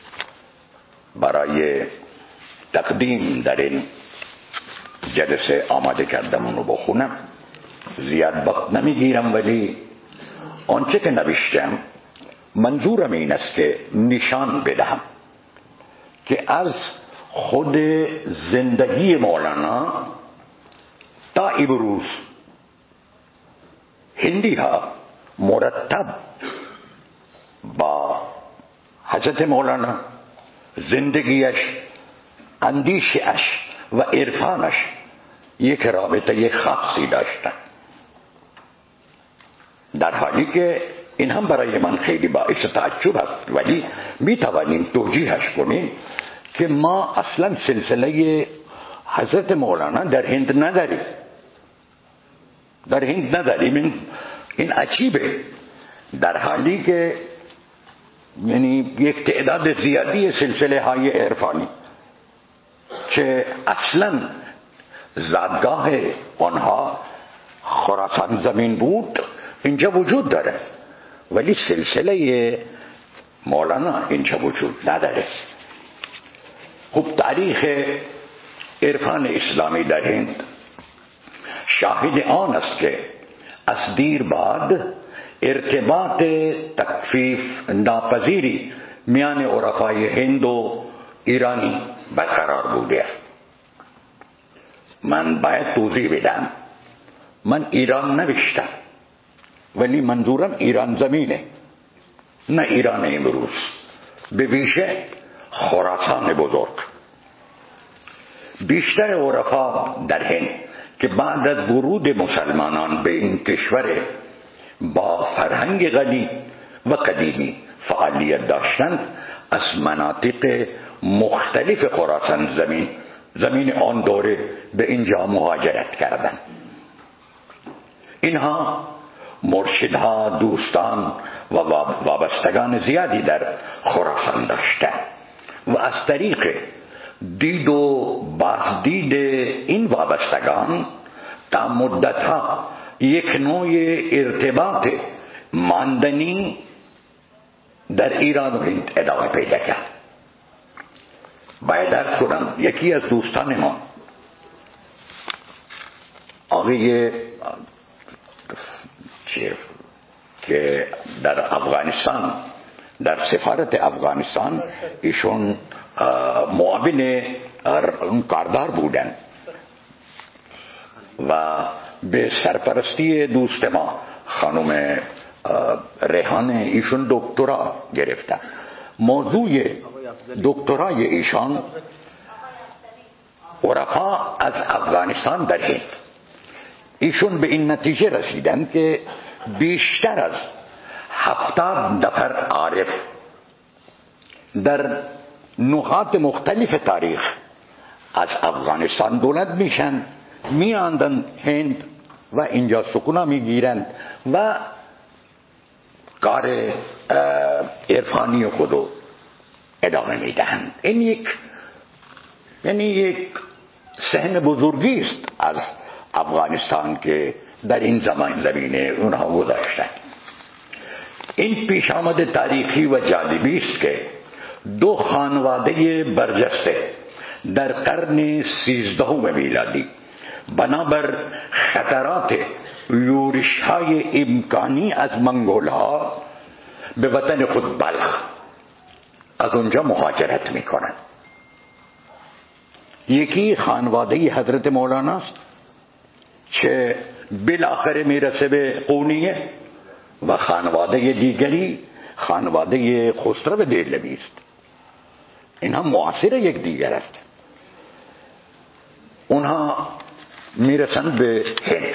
برای تقدیم در این جلسه آماده کردم اونو بخونم. زیاد وقت نمیگیرم، ولی آنچه که نوشتم منظورم این است که نشان بدهم که از خود زندگی مولانا تا امروز هندی ها مرتب با حضرت مولانا زندگیش، اندیشش و عرفانش یک رابطه خاصی داشتن، در حالی که این هم برای من خیلی باعث تعجب است، ولی می توانیم توجیهش کنیم که ما اصلا سلسله حضرت مولانا در هند نداریم. این عجیبه، در حالی که یعنی یک تعداد زیادی سلسله های عرفانی که اصلا زادگاه آنها خراسان زمین بود اینجا وجود داره، ولی سلسله مولانا اینجا وجود نداره. خب تاریخ عرفان اسلامی در هند شاهد آن است که از دیر بعد ارتباط تکفیف ناپذیری میان عرفای هند و ایرانی برقرار بوده است. من باید توضیح بدم، من ایران نوشتم، ولی منظورم ایران زمینه، نه ایران امروز، به ویژه خراسان بزرگ. بیشتر عرفا در هند که بعد از ورود مسلمانان به این کشور با فرهنگ غنی و قدیمی فعالیت داشتند، از مناطق مختلف خراسان زمین آن دوره به اینجا مهاجرت کردند. اینها مرشدها، دوستان و وابستگان زیادی در خراسان داشتند و از طریق دید و بازدید این وابستگان تا مدتها یک نوع ارتباط ماندنی در ایران و هند ادامه پیدا کرد. باید عرض کنم یکی از دوستان ما، آقای که در افغانستان، در سفارت افغانستان ایشون معاون کاردار بودن و به سرپرستی دوست ما خانم ریحان ایشون دکترا گرفتن. موضوع دکترای ایشان عرفا از افغانستان در هند. ایشون به این نتیجه رسیدن که بیشتر از 70 نفر عارف در نقاط مختلف تاریخ از افغانستان بلند میشن، میاندن هند و اینجا سکونه میگیرند و کار عرفانی خودو ادامه میدهند. این یک صحن بزرگی است از افغانستان که در این زمینه اونها گذاشتند. این پیش آمد تاریخی و جالبی است که دو خانواده برجسته در قرن 13 میلادی بنابر خطرات یورش‌های امکانی از منگول‌ها به وطن خود بلخ از اونجا مهاجرت میکنند. یکی خانواده حضرت مولانا است که بالاخره میرسه به قونیه و خانواده دیگری خانواده خسرو دهلوی است. اینها معاصر یک دیگر است. اونها میرسند به هند.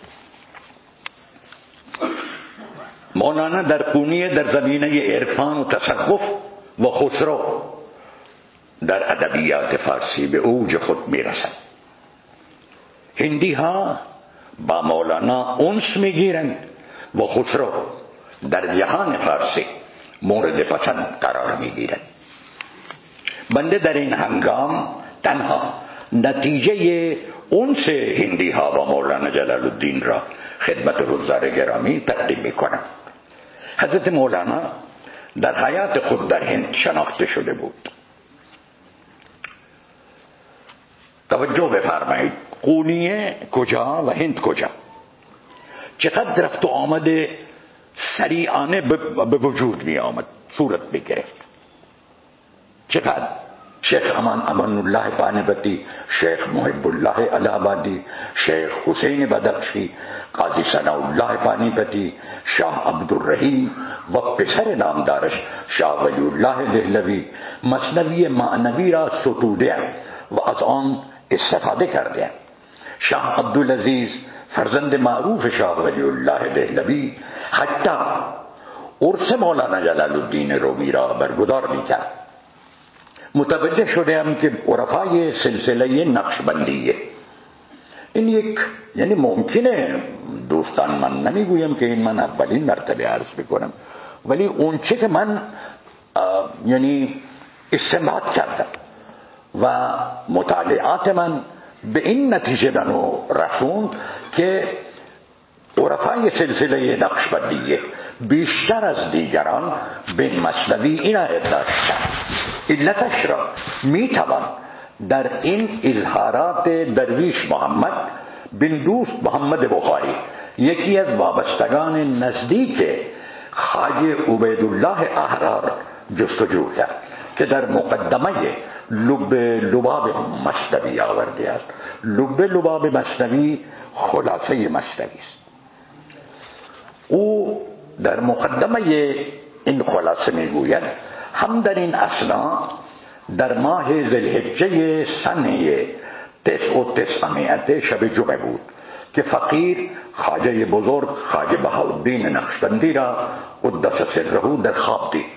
مولانا در قونیه در زمینه عرفان و تصوف و خسرو در ادبیات فارسی به اوج خود میرسند. هندی ها با مولانا انس میگیرند و خسرو در جهان فارسی مورد پسند قرار میگیرند. بنده در این هنگام تنها نتیجه انس هندی ها و مولانا جلال الدین را خدمت حضار گرامی تقدیم میکنم. حضرت مولانا در حیات خود در هند شناخته شده بود. توجه بفرمایید، قونیه کجا و هند کجا؟ چقدر رفت و آمده سریعانه به وجود می آمد، صورت می گرفت. چقدر شیخ امان الله پانیپتی، شیخ محب الله الہابادی، شیخ حسین بدخشی، قاضی ثناءالله پانیپتی، شاه عبدالرحیم و پسر نامدارش شاه ولی الله دهلوی مثنوی معنوی را ستوده و از آن استفاده کرده. شاه عبدالعزیز فرزند معروف شاه ولی الله دهلوی حتی عرس مولانا جلال الدین رومی را برگزار میکرد. متوجه شدم که عرفای سلسله نقشبندیه این یک، یعنی ممکنه دوستان، من نمیگویم که این من اولین مرتبه عرض بکنم، ولی اون چه که من یعنی استنباط کردم و مطالعات من به این نتیجه منو رسوند که عرفای سلسله نقشبندیه بیشتر از دیگران به مثنوی عنایت داشتند. علتش را میتوان در این اظهارات درویش محمد بن دوست محمد بخاری، یکی از وابستگان نزدیک خواجه عبیدالله احرار جستجو کرد که در مقدمه لب لباب مثنوی آورده است. لب لباب مثنوی خلاصه مثنوی است. او در مقدمه این خلاصه میگوید هم در این اثنا در ماه ذوالحجه سنه 1900 شب جمعه بود که فقیر خواجه بزرگ خواجه بهاءالدین نقشبندی را قدس سره در خواب دید.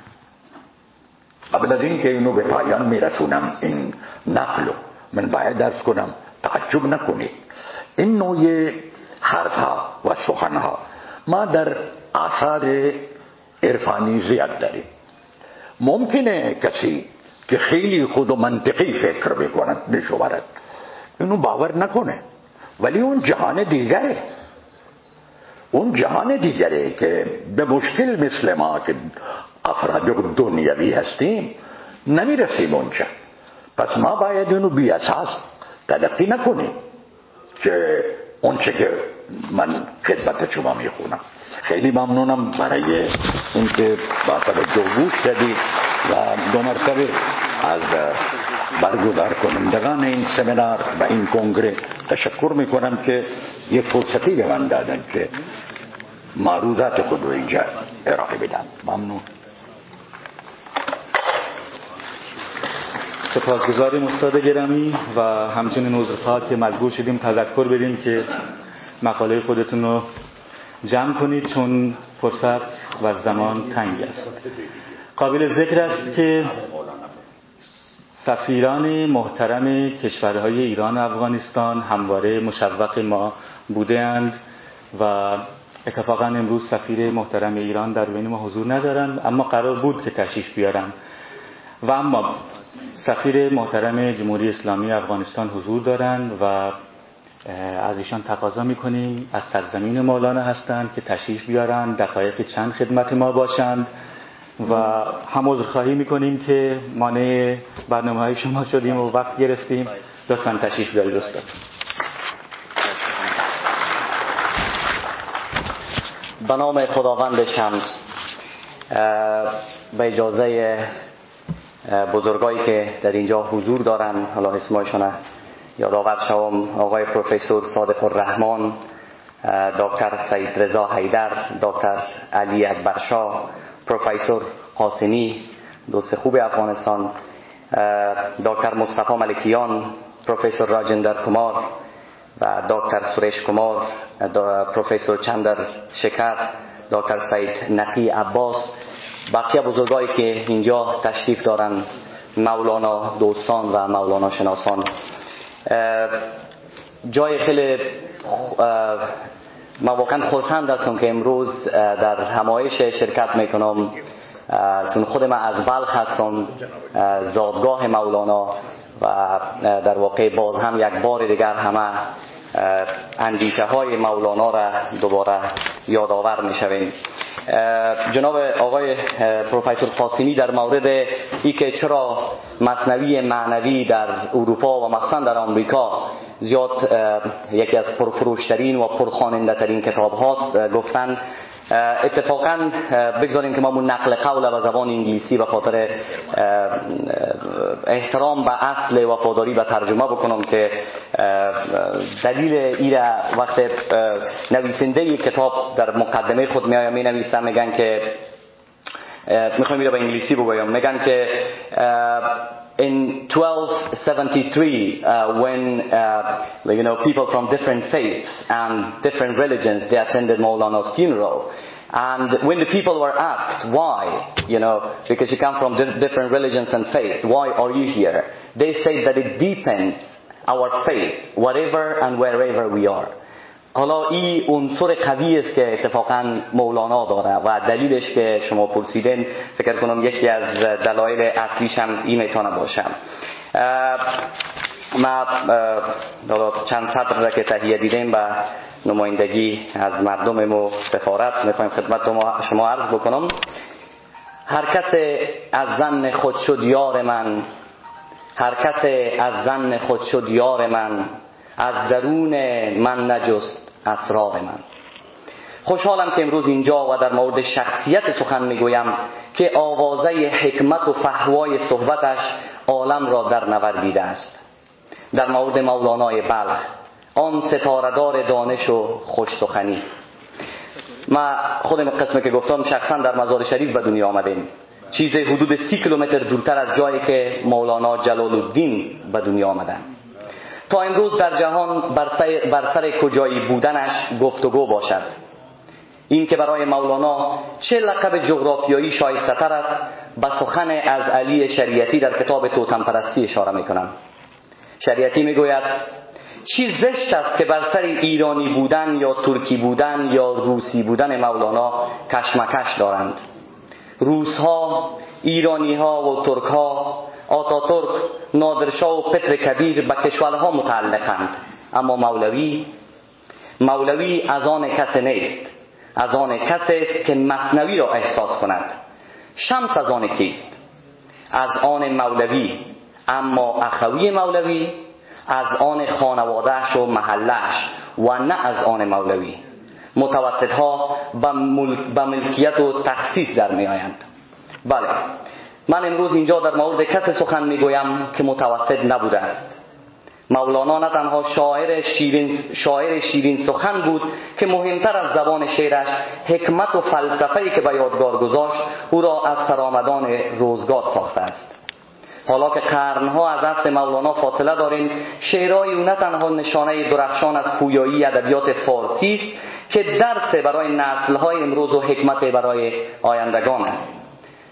قبل از این که اینو به پایان میرسونم این نقلو من باید درس کنم، تعجب نکنید. این نوع حرفها و سخنها ما در آثار عرفانی زیاد داریم. ممکنه کسی که خیلی خود و منطقی فکر بکند بشورد اینو باور نکنه، ولی اون جهان دیگره. اون جهان دیگره که به مشکل مثل ما که افراد دنیوی هستیم نمیرسیم اونجا. پس ما باید اینو بی اساس تلقی نکنیم که اون چه که من خدمت شما میخونم. خیلی ممنونم برای اینکه با توجه گوش دادید و دو مرتبه از برگزار کنندگان این سمینار و این کنگره تشکر میکنم که یک فرصتی به من دادن که معروضات خود رو اینجا ارائه بدم. ممنون. سپاسگزاریم استاد گرامی و همچنین عذرخواه که مجبور شدیم تذکر بدیم که مقاله خودتون رو جمع کنید چون فرصت و زمان تنگ است. قابل ذکر است که سفیران محترم کشورهای ایران و افغانستان همواره مشوق ما بودند و اتفاقا امروز سفیر محترم ایران در بین ما حضور ندارند، اما قرار بود که تشریف بیارند و اما سفیر محترم جمهوری اسلامی افغانستان حضور دارند و از ایشان تقاضا میکنیم، از سرزمین مولانا هستند که تشریف بیارند، دقایق چند خدمت ما باشند و هم عذرخواهی میکنیم که مانع برنامه‌های شما شدیم و وقت گرفتیم. لطفاً تشریف بیارید استاد. به نام خداوند شمس، به اجازه بزرگایی که در اینجا حضور دارن، حالا اسمایشون یادآور شوم: آقای پروفسور صادق الرحمن، دکتر سید رضا حیدر، دکتر علی اکبرشاه، پروفسور قاسمی دوست خوب افغانستان، دکتر مصطفی ملکیان، پروفسور راجندر کمار و دکتر سریش کمار، پروفسور چندر شکر، دکتر سید نقی عباس، بقیه بزرگایی که اینجا تشریف دارن، مولانا دوستان و مولانا شناسان. جای خیلی من واقعا خرسند هستم که امروز در همایش شرکت میکنم، چون خود من از بلخ هستم، زادگاه مولانا، و در واقع باز هم یک بار دیگر همه اندیشه های مولانا را دوباره یادآور میشویم. جناب آقای پروفسور قاسمی در مورد ای که چرا مثنوی معنوی در اروپا و مخصوصا در آمریکا زیاد یکی از پرفروشترین و پرخواننده ترین کتاب هاست گفتن. اتفاقا بگذاریم که ما نقل قول به زبان انگلیسی به خاطر احترام به اصل وفاداری به ترجمه بکنم که دلیل ایره وقت نویسنده کتاب در مقدمه خود می نویسن، میگن که میخوایم ایره به انگلیسی بگویم، میگن که in 1273 when people from different faiths and different religions, they attended Maulana's funeral, and when the people were asked why, because you come from different religions and faith, why are you here, they say that it deepens our faith wherever and wherever we are. حالا این عنصر قوی است که اتفاقا مولانا داره و دلیلش که شما پرسیدین فکر کنم یکی از دلایل اصلیش هم این میتونه باشه. ما چند سطر را که تهیه دیدیم به نمایندگی از مردم و سفارت میخوایم خدمت شما عرض بکنم. هر کس از ظن خود شد یار من، هر کس از ظن خود شد یار من، از درون من نجست اسرار من. خوشحالم که امروز اینجا و در مورد شخصیت سخن میگویم که آوازه حکمت و فحوای صحبتش عالم را در نوردیده است. در مورد مولانای بلخ، آن ستاره‌دار دانش و خوش سخنی. ما خودم قسمی که گفتم شخصا در مزار شریف به دنیا آمدیم، چیز حدود 30 کیلومتر دورتر از جایی که مولانا جلال الدین به دنیا آمدن. تا امروز در جهان بر سر کجایی بودنش گفتگو باشد. این که برای مولانا چه لقب جغرافیایی شایسته تر است به سخن از علی شریعتی در کتاب توتم پرستی اشاره میکنم. شریعتی میگوید چی زشت است که بر سر ایرانی بودن یا ترکی بودن یا روسی بودن مولانا کشمکش دارند. روس‌ها، ایرانی‌ها و ترک‌ها، آتاتورک، نادرشاه و پتر کبیر به کشورها متعلقند، اما مولوی از آن کس نیست، از آن کسی است که مثنوی را احساس کند. شمس از آن کیست؟ از آن مولوی، اما اخوی مولوی از آن خانوادهش و محلش و نه از آن مولوی. متوسط ها به ملکیت و تخصیص در می آیند. بله، من امروز اینجا در مورد کسی سخن می گویم که متوسط نبوده است. مولانا نه تنها شاعر شیرین سخن بود که مهمتر از زبان شعرش حکمت و فلسفه‌ای که به یادگار گذاشت او را از سرآمدان روزگار ساخته است. حالا که قرنها از عصر مولانا فاصله داریم، شعرهای او نه تنها نشانه درخشان از پویایی ادبیات فارسی است که درس برای نسل‌های امروز و حکمت برای آیندگان است.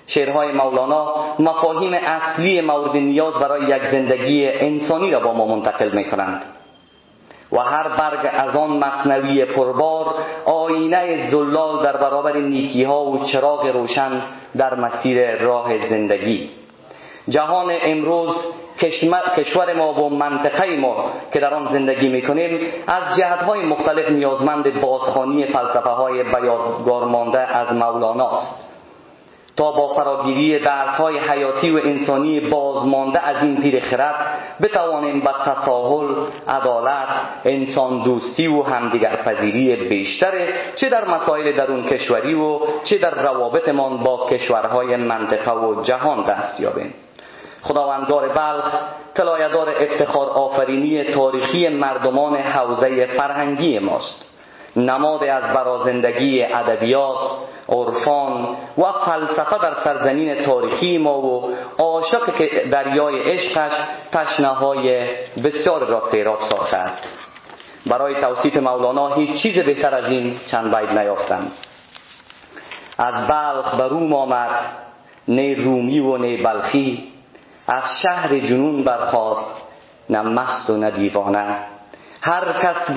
شعرهای مولانا مفاهیم اصلی مورد نیاز برای یک زندگی انسانی را با ما منتقل می کنند و هر برگ از آن مثنوی پربار آینه زلال در برابر نیکی ها و چراغ روشن در مسیر راه زندگی. جهان امروز، کشور ما و منطقه ما که در آن زندگی میکنیم از جهتهای مختلف نیازمند بازخوانی فلسفه های به یادگار مانده از مولاناست تا با فراگیری درس‌های حیاتی و انسانی بازمانده از این پیر خرد بتوانیم به تساهل، عدالت، انسان دوستی و همدیگرپذیری بیشتر چه در مسائل درون کشوری و چه در روابطمان با کشورهای منطقه و جهان دست یابیم. خداوندگار بلخ طلایه‌دار افتخار آفرینی تاریخی مردمان حوزه فرهنگی ماست، نماد از برازندگی ادبیات، عرفان و فلسفه در سرزمین تاریخی ما و عاشق که دریای عشقش تشنه‌های بسیار را سیراب ساخته است. برای توصیف مولانا هیچ چیز بهتر از این چند بیت نیافتم. از بلخ به روم آمد، نه رومی و نه بلخی، از شهر جنون برخاست، نه مست و نه دیوانه. هر کس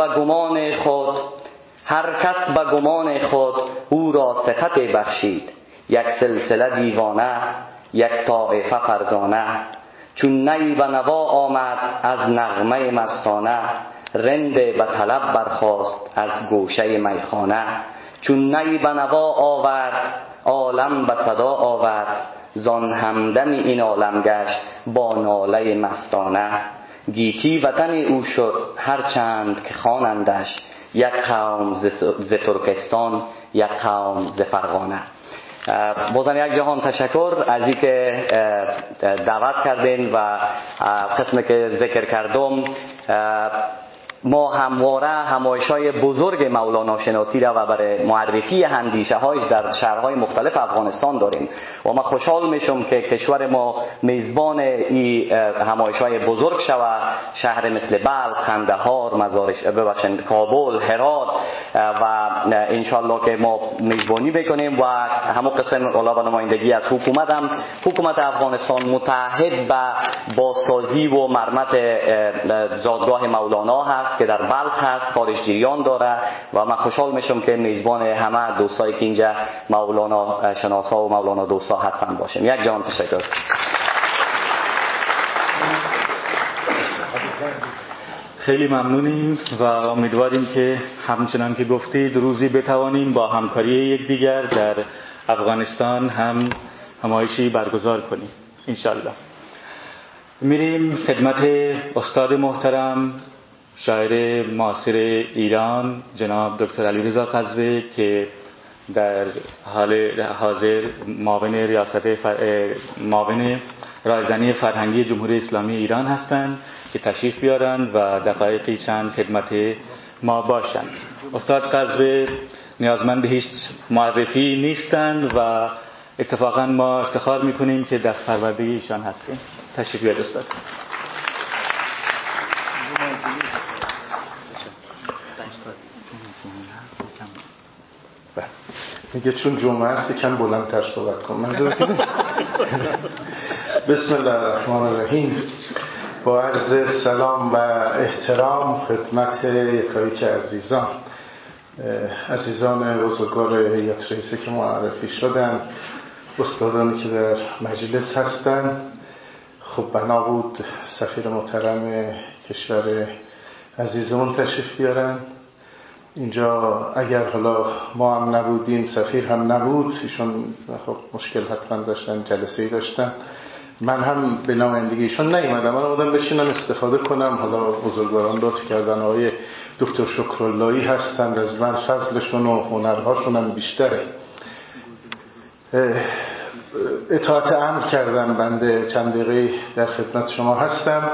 به گمان خود او را صفت بخشید، یک سلسله دیوانه، یک طایفه فرزانه. چون نی و نوا آمد از نغمه مستانه، رند به طلب برخاست از گوشه میخانه. چون نی به نوا آورد عالم به صدا آورد، زان همدم این عالم گشت با ناله مستانه. گیتی وطن او شد هرچند که خوانندش، یک قوم ز ترکستان، یک قوم ز فرغانه. بازم یک جهان تشکر از این که دعوت کردین و قسمی که ذکر کردم. ما همواره همایش‌های بزرگ مولانا شناسی را و برای معرفی اندیشه هایش در شهرهای مختلف افغانستان داریم و من خوشحال میشم که کشور ما میزبان این همایش‌های بزرگ شود. شهر مثل بلخ، قندهار، کابل، هرات و انشالله که ما میزبانی بکنیم و همون قسم اولا به نمایندگی از حکومت افغانستان متحد به بازسازی و مرمت زادگاه مولانا هست که در بلخ هست، کارش جریان داره و من خوشحال میشم که میزبان همه دوستایی که اینجا مولانا شناسا و مولانا دوستا هستن باشیم. یک جان تشکر. خیلی ممنونیم و امیدواریم که همچنان که گفتید روزی بتوانیم با همکاری یکدیگر در افغانستان هم همایشی برگزار کنیم انشالله. میریم خدمت استاد محترم شاعر معاصر ایران جناب دکتر علیرضا قزوی که در حال حاضر معاون رایزنی فرهنگی جمهوری اسلامی ایران هستند که تشریف بیارند و دقایقی چند خدمت ما باشند. استاد قزوی نیازمند هیچ معرفی نیستند و اتفاقا ما افتخار میکنیم که دست پرورده ایشان هستیم. تشریف بیارید استاد. میگه چون جمعه است کم بلندتر صحبت کنم. بسم الله الرحمن الرحیم. با عرض سلام و احترام خدمت یکایک عزیزان بزرگوار هیئت رئیسه که معرفی شدن، استادانی که در مجلس هستن. خب بنا بود سفیر محترم کشور عزیزمون تشریف بیارن اینجا. اگر حالا ما هم نبودیم، سفیر هم نبود، ایشون خب مشکل حتما داشتن، جلسه‌ای داشتن، من هم به نمایندگیشون نیومدم. من اومدم بشینم استفاده کنم. حالا بزرگواران لطف کردن، آقای دکتر شکراللهی هستند، از من فضلشون و هنرهاشون هم بیشتره. اطاعت امر کردم، بنده چند دقیقه در خدمت شما هستم.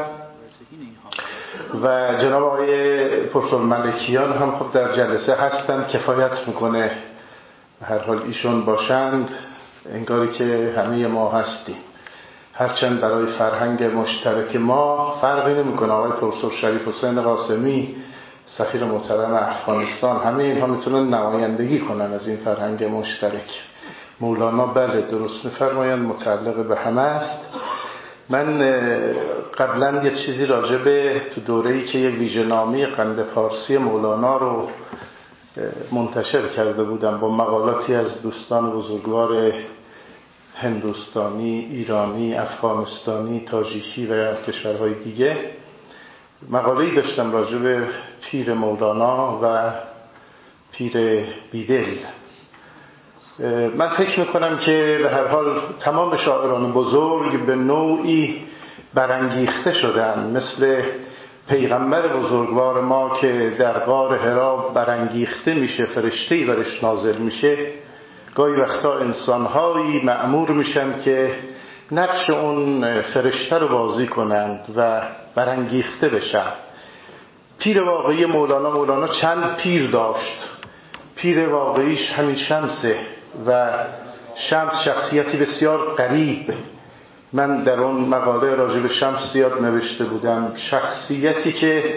و جناب آقای پروفسور ملکیان هم خب در جلسه هستن، کفایت میکنه هر حال ایشون باشند، انگاری که همه ما هستیم. هرچند برای فرهنگ مشترک ما فرقی نمیکنه. آقای پروفسور شریف حسین قاسمی سفیر محترم افغانستان، همه اینها میتونن نمایندگی کنن از این فرهنگ مشترک. مولانا بله درست می‌فرمایند متعلق به همه است. من قبلا یه چیزی راجع به تو دوره‌ای که یه ویژه‌نامه قند پارسی مولانا رو منتشر کرده بودم با مقالاتی از دوستان بزرگوار هندوستانی، ایرانی، افغانستانی، تاجیکی و کشورهای دیگه، مقاله‌ای داشتم راجع به پیر مولانا و پیر بیدل. من فکر میکنم که به هر حال تمام شاعران بزرگ به نوعی برانگیخته شدن، مثل پیغمبر بزرگوار ما که در غار حرا برانگیخته میشه، فرشته‌ای برش نازل میشه. گاهی وقتا انسانهایی مأمور میشن که نقش اون فرشته رو بازی کنند و برانگیخته بشن. پیر واقعی مولانا چند پیر داشت. پیر واقعیش همین شمسه و شمس شخصیتی بسیار غریب. من در اون مقاله راجع به شمس زیاد نوشته بودم. شخصیتی که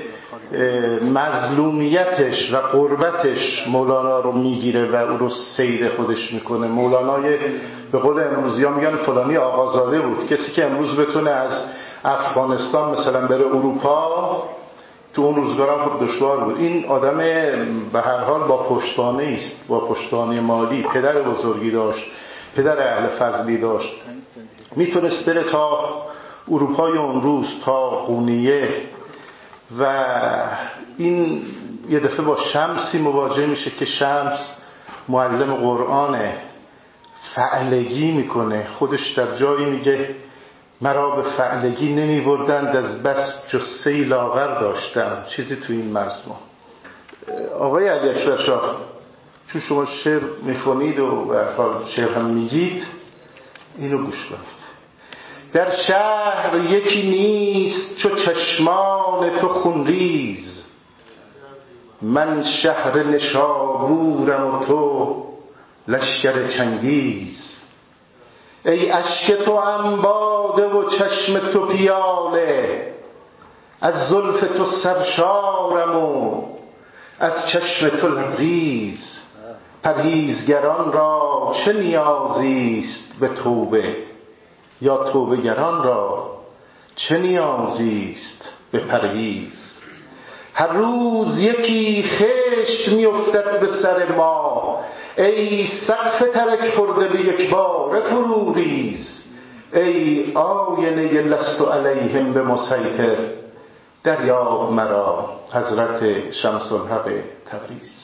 مظلومیتش و قربتش مولانا رو میگیره و او رو سید خودش میکنه. مولانای به قول امروزی‌ها میگن فلانی آقازاده بود. کسی که امروز بتونه از افغانستان مثلا بره اروپا، تو اون روزگارم خود دشوار بود. این آدم به هر حال با پشتوانه است، با پشتوانه مالی. پدر بزرگی داشت، پدر اهل فضلی داشت، میتونست بره تا اروپای اون روز، تا قونیه. و این یه دفعه با شمسی مواجه میشه که شمس معلم قرآنه، فعلگی میکنه. خودش در جایی میگه مرا به فعلگی نمی بردند از بس جثه لاغر داشتم. چیزی تو این مضمون. آقای علی اکبر شاه، چون شما شعر میخونید و به هر حال شعر هم میگید، اینو گوش کنید. در شهر یکی نیست چو چشمان تو خونریز، من شهر نشابورم و تو لشکر چنگیز. ای اشک تو انباده و چشم تو پیاله، از زلف تو سرشارم و از چشم تو لبریز. پرهیزگران را چه نیازیست به توبه، یا توبه گران را چه نیازیست به پرهیز. هر روز یکی خشت میافتد به سر ما، ای سقف ترک خورده به یک بار فرو ریز. ای آینه لست علیهم بمسیطر، دریاب مرا حضرت شمس الحق تبریز.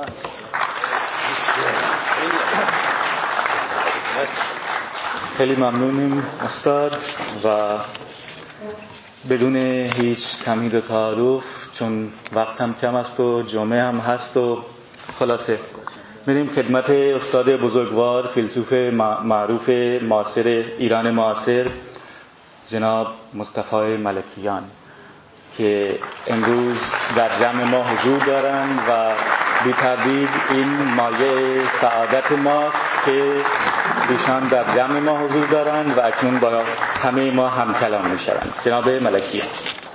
خیلی ممنونیم استاد. و بدون هیچ تمهید و تعارف، چون وقتم کم است و جمعه هم هست و خلاصه میریم خدمت استاد بزرگوار، فیلسوف معروف معاصر ایران معاصر، جناب مصطفی ملکیان، که امروز در جمع ما حضور دارند و بی تردید این مایه سعادت ماست که ایشان در جمع ما حضور دارند و اکنون با همه ما هم کلام می شوند. جناب ملکیان.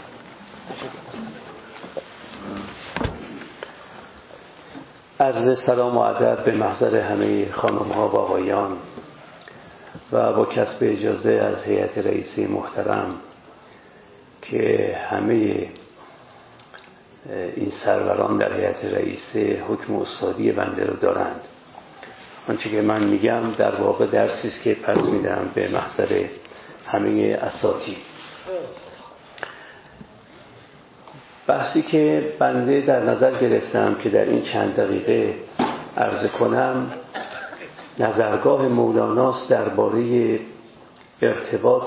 عرض سلام و ادب به محضر همه خانم ها و آقایان و با کسب اجازه از هیئت رئیسه محترم که همه این سروران در هیئت رئیسه حکم استادی بنده رو دارند. آنچه که من میگم در واقع درسی است که پس میدم به محضر همه اساتید. بحثی که بنده در نظر گرفتم که در این چند دقیقه عرض کنم، نظرگاه مولاناست درباره ارتباط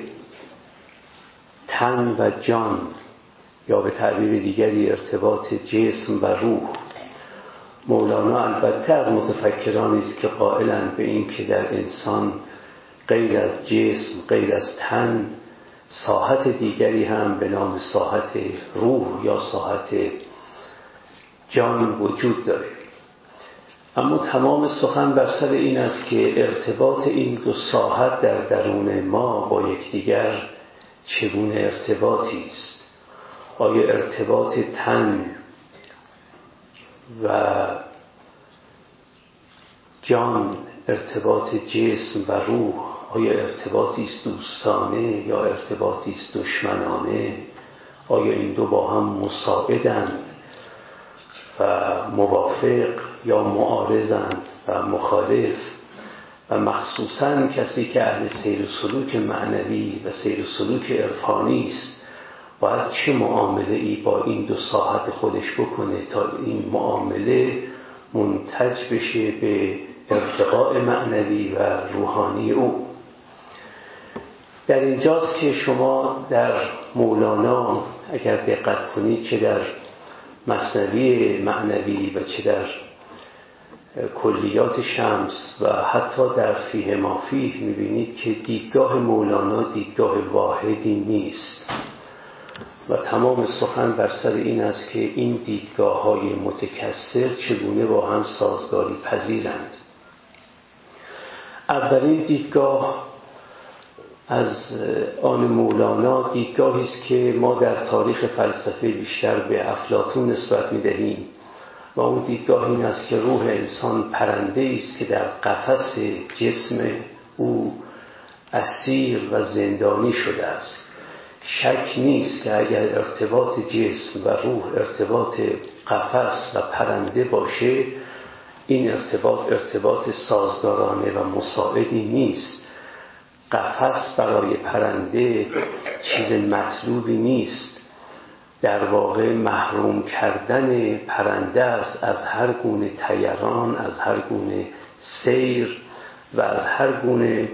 تن و جان، یا به تعبیر دیگری ارتباط جسم و روح. مولانا البته از متفکرانی است که قائلند به این که در انسان غیر از جسم، غیر از تن، ساحت دیگری هم به نام ساحت روح یا ساحت جان وجود داره. اما تمام سخن بر سر این است که ارتباط این دو ساحت در درون ما با یکدیگر چگونه ارتباطی است. آیا ارتباط تن و جان ارتباط جسم و روح آیا ارتباطی است دوستانه یا ارتباطی است دشمنانه؟ آیا این دو با هم مساعدند و موافق یا معارضند و مخالف؟ و مخصوصاً کسی که اهل سیر و سلوک معنوی و سیر و سلوک عرفانی است باید چه معامله ای با این دو ساحت خودش بکنه تا این معامله منتج بشه به ارتقاء معنوی و روحانی او. در اینجاست که شما در مولانا اگر دقت کنید چه در مثنوی معنوی و چه در کلیات شمس و حتی در فیه ما فیه میبینید که دیدگاه مولانا دیدگاه واحدی نیست و تمام سخن بر سر این است که این دیدگاه های متکثر چگونه با هم سازگاری پذیرند. اولین دیدگاه از آن مولانا دیدگاهی است که ما در تاریخ فلسفه بیشتر به افلاطون نسبت می‌دهیم و اون دیدگاه این است که روح انسان پرنده است که در قفس جسم او اسیر و زندانی شده است. شک نیست که اگر ارتباط جسم و روح ارتباط قفس و پرنده باشه این ارتباط سازگارانه و مساعدی نیست. قفس برای پرنده چیز مطلوبی نیست، در واقع محروم کردن پرنده است از هر گونه طیران، از هر گونه سیر و از هر گونه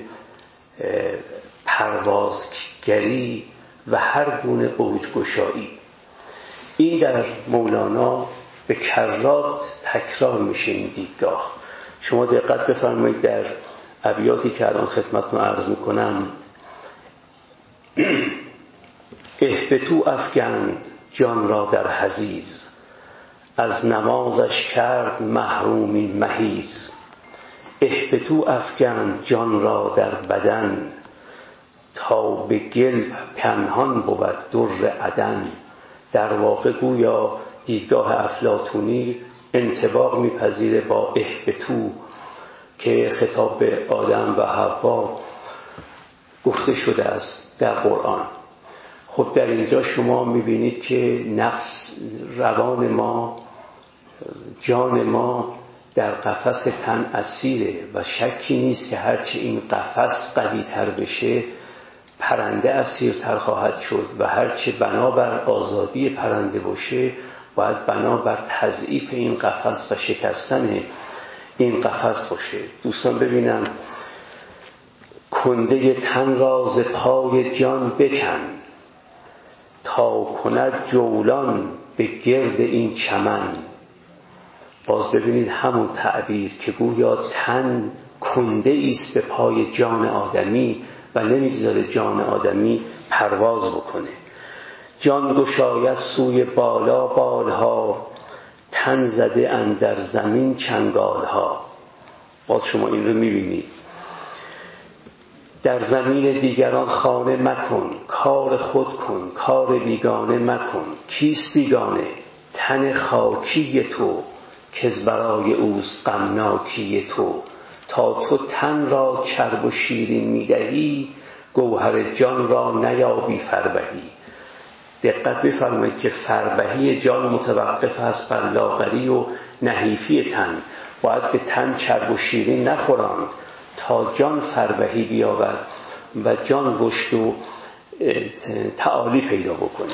پروازگری و هر گونه اوجگشایی. این در مولانا به کرات تکرار میشه این دیدگاه. شما دقت بفرمایید در ابیاتی که الان خدمتتون عرض میکنم اهبتو افگند جان را در حضیض، از نمازش کرد محرومی محیز. اهبتو افگند جان را در بدن، تا به گل پنهان بود در عدن. در واقع گویا دیدگاه افلاطونی انطباق میپذیره با اهبتو که خطاب به آدم و حوا گفته شده است در قرآن. خب در اینجا شما میبینید که نفس، روان ما، جان ما در قفس تن اسیره و شکی نیست که هرچی این قفس قوی تر بشه پرنده اسیرتر خواهد شد و هرچی بنابر آزادی پرنده باشه باید بنابر تضعیف این قفس و شکستن این قفس باشه. دوستان ببینن کنده تن را ز پای جان بکن، تا کند جولان به گرد این چمن. باز ببینید همون تعبیر که گویا تن کنده است به پای جان آدمی و نمیگذاره جان آدمی پرواز بکنه. جان گشاید سوی بالا بالها، تن زده اندر زمین چنگالها. باز شما این رو میبینید. در زمین دیگران خانه مکن، کار خود کن، کار بیگانه مکن. کیست بیگانه؟ تن خاکی تو، که از برای اوست غمناکی تو. تا تو تن را چرب و شیرین میدهی، گوهر جان را نیابی فربهی. دقت بفرمایید که فربهی جان متوقف است بر لاغری و نحیفی تن. باید به تن چرب و شیرین نخوراند تا جان فربهی بیاورد و جان رشد و تعالی پیدا بکنه.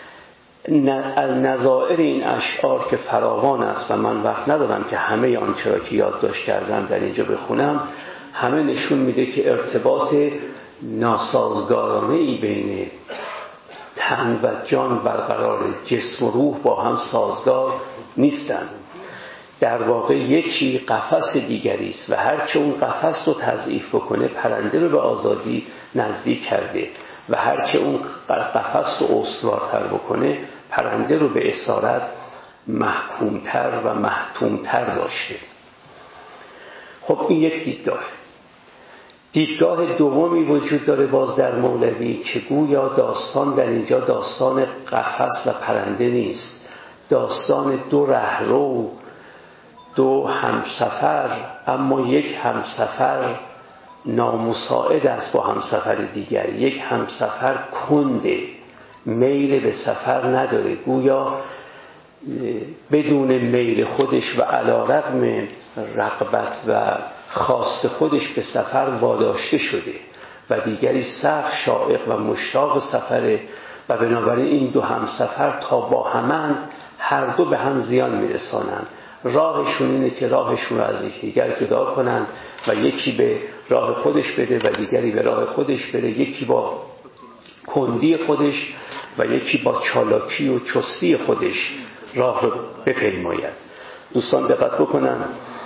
نظائر این اشعار که فراوان است و من وقت ندارم که همه آنچه را که یادداشت کردم در اینجا بخونم، همه نشون میده که ارتباط ناسازگارانه‌ای بین تن و جان برقرار، جسم و روح با هم سازگار نیستند. در واقع یکی قفس دیگری است و هرچه اون قفس رو تضعیف بکنه پرنده رو به آزادی نزدیک کرده و هرچه اون قفس رو استوارتر بکنه پرنده رو به اسارت محکومتر و محتومتر داشته. خب این یک دیدگاه. دیدگاه دومی وجود داره باز در مولوی که گویا داستان در اینجا داستان قفس و پرنده نیست، داستان دو رهرو، 2 همسفر، اما یک همسفر نامساعد است با همسفر دیگر. یک همسفر کنده، میل به سفر نداره، گویا بدون میل خودش و علیرغم رغبت و خواست خودش به سفر واداشته شده و دیگری سخت شائق و مشتاق سفره و بنابراین این 2 همسفر تا با همند هر دو به هم زیان میرسانند. راهشون اینه که راهشون رو از یکدیگر جدا کنند و یکی به راه خودش بده و دیگری به راه خودش بره، یکی با کندی خودش و یکی با چالاکی و چستی خودش راه رو بپیماید. دوستان دقت بکنن،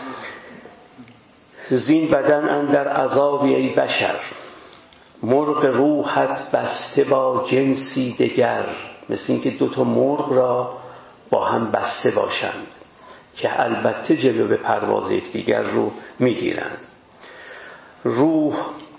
زین بدن اندر عذابی ای بشر، مرغ روحت بسته با جنسی دگر. مثل این که 2 تا مرغ را با هم بسته باشند که البته جلو به پرواز یکدیگر رو میگیرند. روح،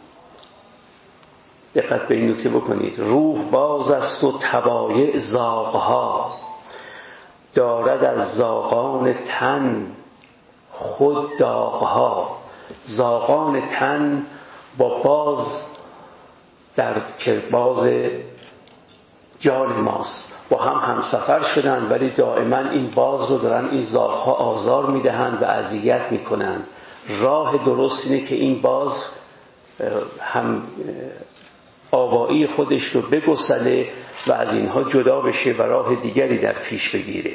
دقت به این نکته بکنید، روح باز است و طبایع زاغها، دارد از زاغان تن خود داغها. زاغان تن با باز در که باز جان ماست با هم همسفر شدن، ولی دائما این باز رو دارن این زاغها آزار میدهند و اذیت میکنند. راه درست اینه که این باز هم آوایی خودش رو بگسله و از اینها جدا بشه و راه دیگری در پیش بگیره.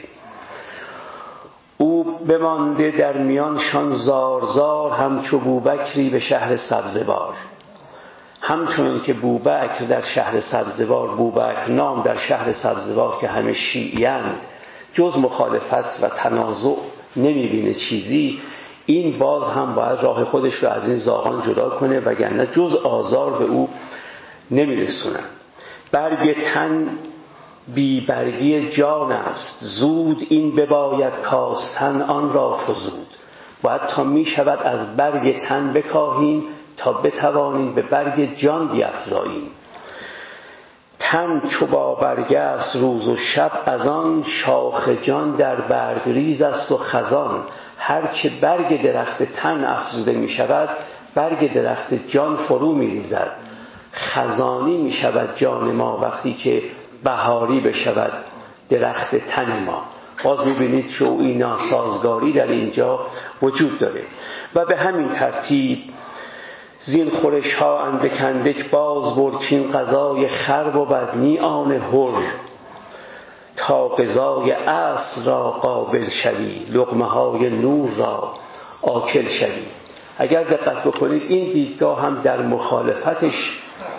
او بمانده در میانشان زارزار، همچو بوبکری به شهر سبزوار. همچنان که بوبکر در شهر سبزوار، بوبکر نام در شهر سبزوار که همه شیعیند، جز مخالفت و تنازع نمیبینه چیزی، این باز هم باید راه خودش رو از این زاغان جدا کنه وگرنه جز آزار به او نمیرسونن. برگ تن بی برگی جان است، زود این بباید کاستن آن را فزود. باید تا می شود از برگ تن بکاهیم تا بتوانیم به برگ جان بیفزاییم. تن چو با برگ است روز و شب، از آن شاخ جان در برگ ریز است و خزان. هرچه برگ درخت تن افزوده می شود، برگ درخت جان فرو می ریزد. خزانی می شود جان ما وقتی که بهاری بشود درخت تن ما. باز می بینید شوی ناسازگاری در اینجا وجود داره و به همین ترتیب زین خورش ها اندکندک باز برکین قضای خرب و بدنی آن هر، تا قضای اصل را قابل شوی لقمه های نور را آکل شوی. اگر دقت بکنید این دیدگاه هم در مخالفتش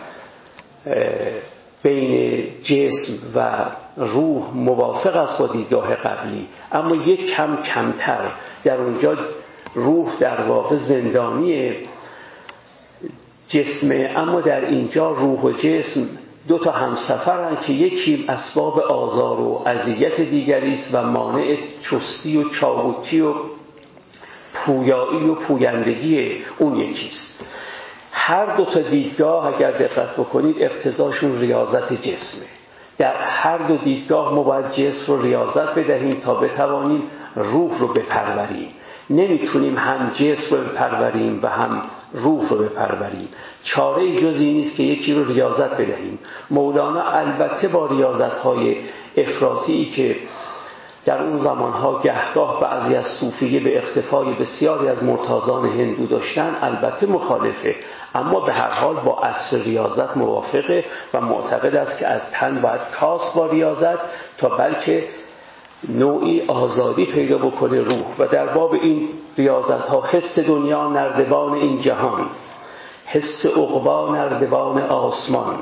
بین جسم و روح موافق است با دیدگاه قبلی، اما یک کم کمتر. در اونجا روح در واقع زندانی جسمه، اما در اینجا روح و جسم 2 تا همسفرن که یکی اسباب آزار و اذیت دیگری است و مانع چستی و چابکی و پویایی و پویندگی اون یکیست. هر 2 تا دیدگاه اگر دقت بکنید اقتضاشون ریاضت جسمه. در هر 2 دیدگاه ما باید جسم رو ریاضت بدهیم تا بتوانیم روح رو بپروریم. نمیتونیم هم جسم رو بپروریم و هم روح رو بپروریم. چاره جز این نیست که یکی رو ریاضت بدهیم. مولانا البته با ریاضت‌های افراطی که در اون زمانها گهگاه بعضی از صوفیه به اقتفای بسیاری از مرتاضان هندو داشتن البته مخالفه، اما به هر حال با اصل ریاضت موافقه و معتقد است که از تن باید کاست با ریاضت تا بلکه نوعی آزادی پیدا بکنه روح. و در باب این ریاضت ها حس دنیا نردبان این جهان، حس عقبا نردبان آسمان،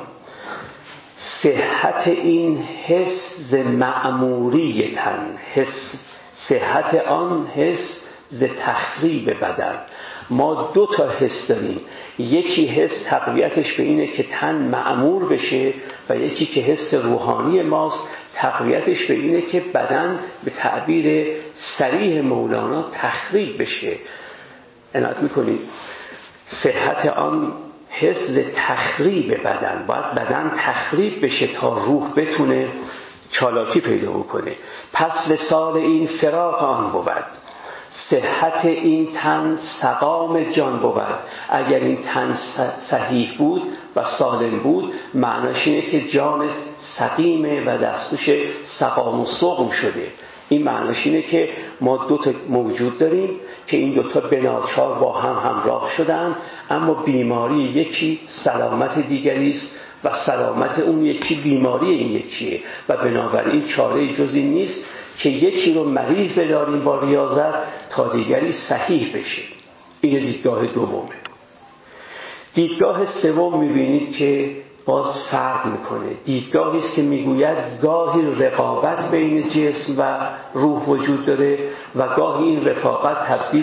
صحت این حس ز معموری تن، صحت آن حس ز تخریب بدن. ما 2 تا حس داریم، یکی حس تقویتش به اینه که تن معمور بشه و یکی که حس روحانی ماست تقویتش به اینه که بدن به تعبیر صریح مولانا تخریب بشه. عنایت میکنید صحت آن حس تخریب بدن، باید بدن تخریب بشه تا روح بتونه چالاکی پیدا بکنه. پس وصال این فراق آن بود، صحت این تن سقام جان بود. اگر این تن صحیح بود و سالم بود، معناش اینه که جانت سقیمه و دستخوش سقام و سقم شده. این معناش اینه که ما دو تا موجود داریم که این دو تا بناچار با هم همراه شدن، اما بیماری یکی سلامت دیگری است و سلامت اون یکی بیماری این یکیه و بنابراین چاره جز این نیست که یکی رو مریض بداریم با ریاضت تا دیگری صحیح بشه. این دیدگاه دومه. دیدگاه سوم میبینید که باز فرق میکنه. دیدگاهی است که میگوید گاهی رقابت بین جسم و روح وجود داره و گاهی این رفاقت تبدیل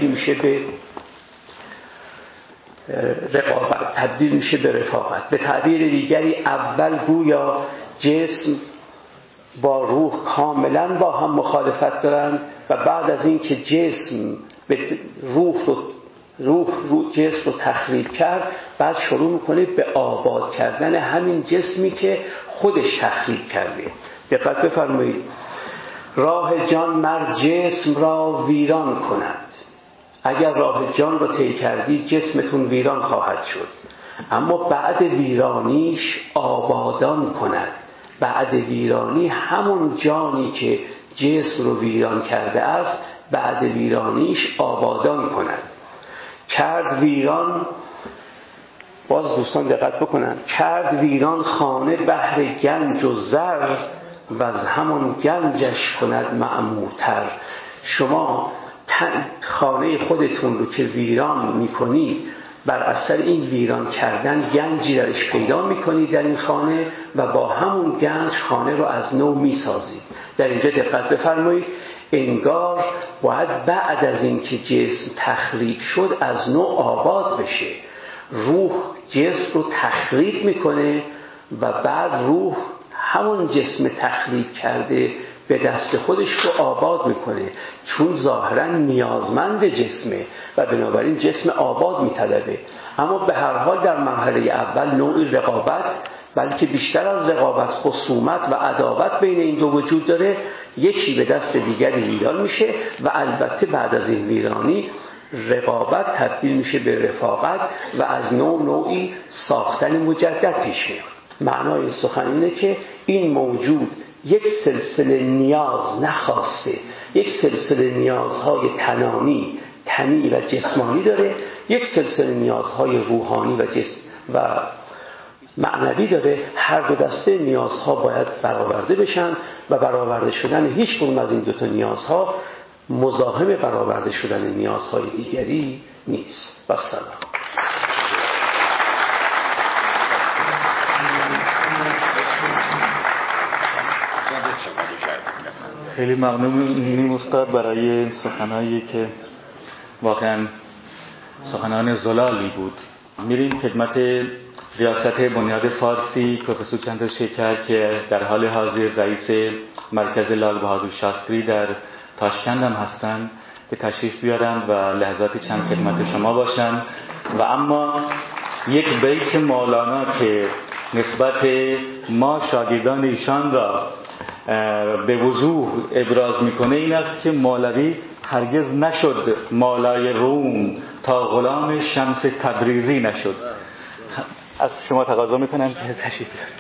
میشه به رفاقت. به تعبیر دیگری اول گویا جسم با روح کاملا با هم مخالفت دارند و بعد از این که جسم روح جسم رو تخریب کرد، بعد شروع میکنه به آباد کردن همین جسمی که خودش تخریب کرده. دقت بفرمایید. راه جان مر جسم را ویران کند. اگر راه جان رو طی کردی جسمتون ویران خواهد شد، اما بعد ویرانیش آبادان کند. بعد ویرانی همون جانی که جسم رو ویران کرده است بعد ویرانیش آبادان کند. کرد ویران، باز دوستان دقت بکنن، کرد ویران خانه بهر گنج و زر و از همون گنجش کند معمورتر. شما خانه خودتون رو که ویران میکنید، بر اثر این ویران کردن گنجی درش پیدا میکنید در این خانه و با همون گنج خانه رو از نو میسازید. در اینجا دقت بفرمایید، انگار باید بعد از این که جسم تخریب شد از نو آباد بشه. روح جسم رو تخریب میکنه و بعد روح همون جسم تخریب کرده به دست خودش رو آباد میکنه، چون ظاهرا نیازمند جسمه و بنابراین جسم آباد میطلبه. اما به هر حال در مرحله اول نوعی رقابت، بلکه بیشتر از رقابت خصومت و عداوت بین این دو وجود داره. یکی به دست دیگری ویران میشه و البته بعد از این ویرانی رقابت تبدیل میشه به رفاقت و از نوعی ساختن مجدد پیش میاد. معنای سخن اینه که این موجود یک سلسله نیاز نخواسته، یک سلسله نیازهای تنی و جسمانی داره، یک سلسله نیازهای روحانی و معنوی داره. هر دو دسته نیازها باید برآورده بشن و برآورده شدن هیچ کدوم از این دو تا نیازها مزاحم برآورده شدن نیازهای دیگری نیست. و سلام. خیلی ممنونیم استاد برای این سخنایی که واقعا سخنان زلالی بود. میریم خدمت ریاست بنیاد فارسی پروفسور چندرشیکر که در حال حاضر رئیس مرکز لال بهادر شاستری در تاشکند هم هستند که تشریف بیارن و لحظاتی چند خدمت شما باشن. و اما یک بیت مولانا که نسبت ما شاگردان ایشان را به وضوح ابراز میکنه این است که مولوی هرگز نشد مولای روم تا غلام شمس تبریزی نشد. از شما تقاضا میکنم که تشریف بیارید.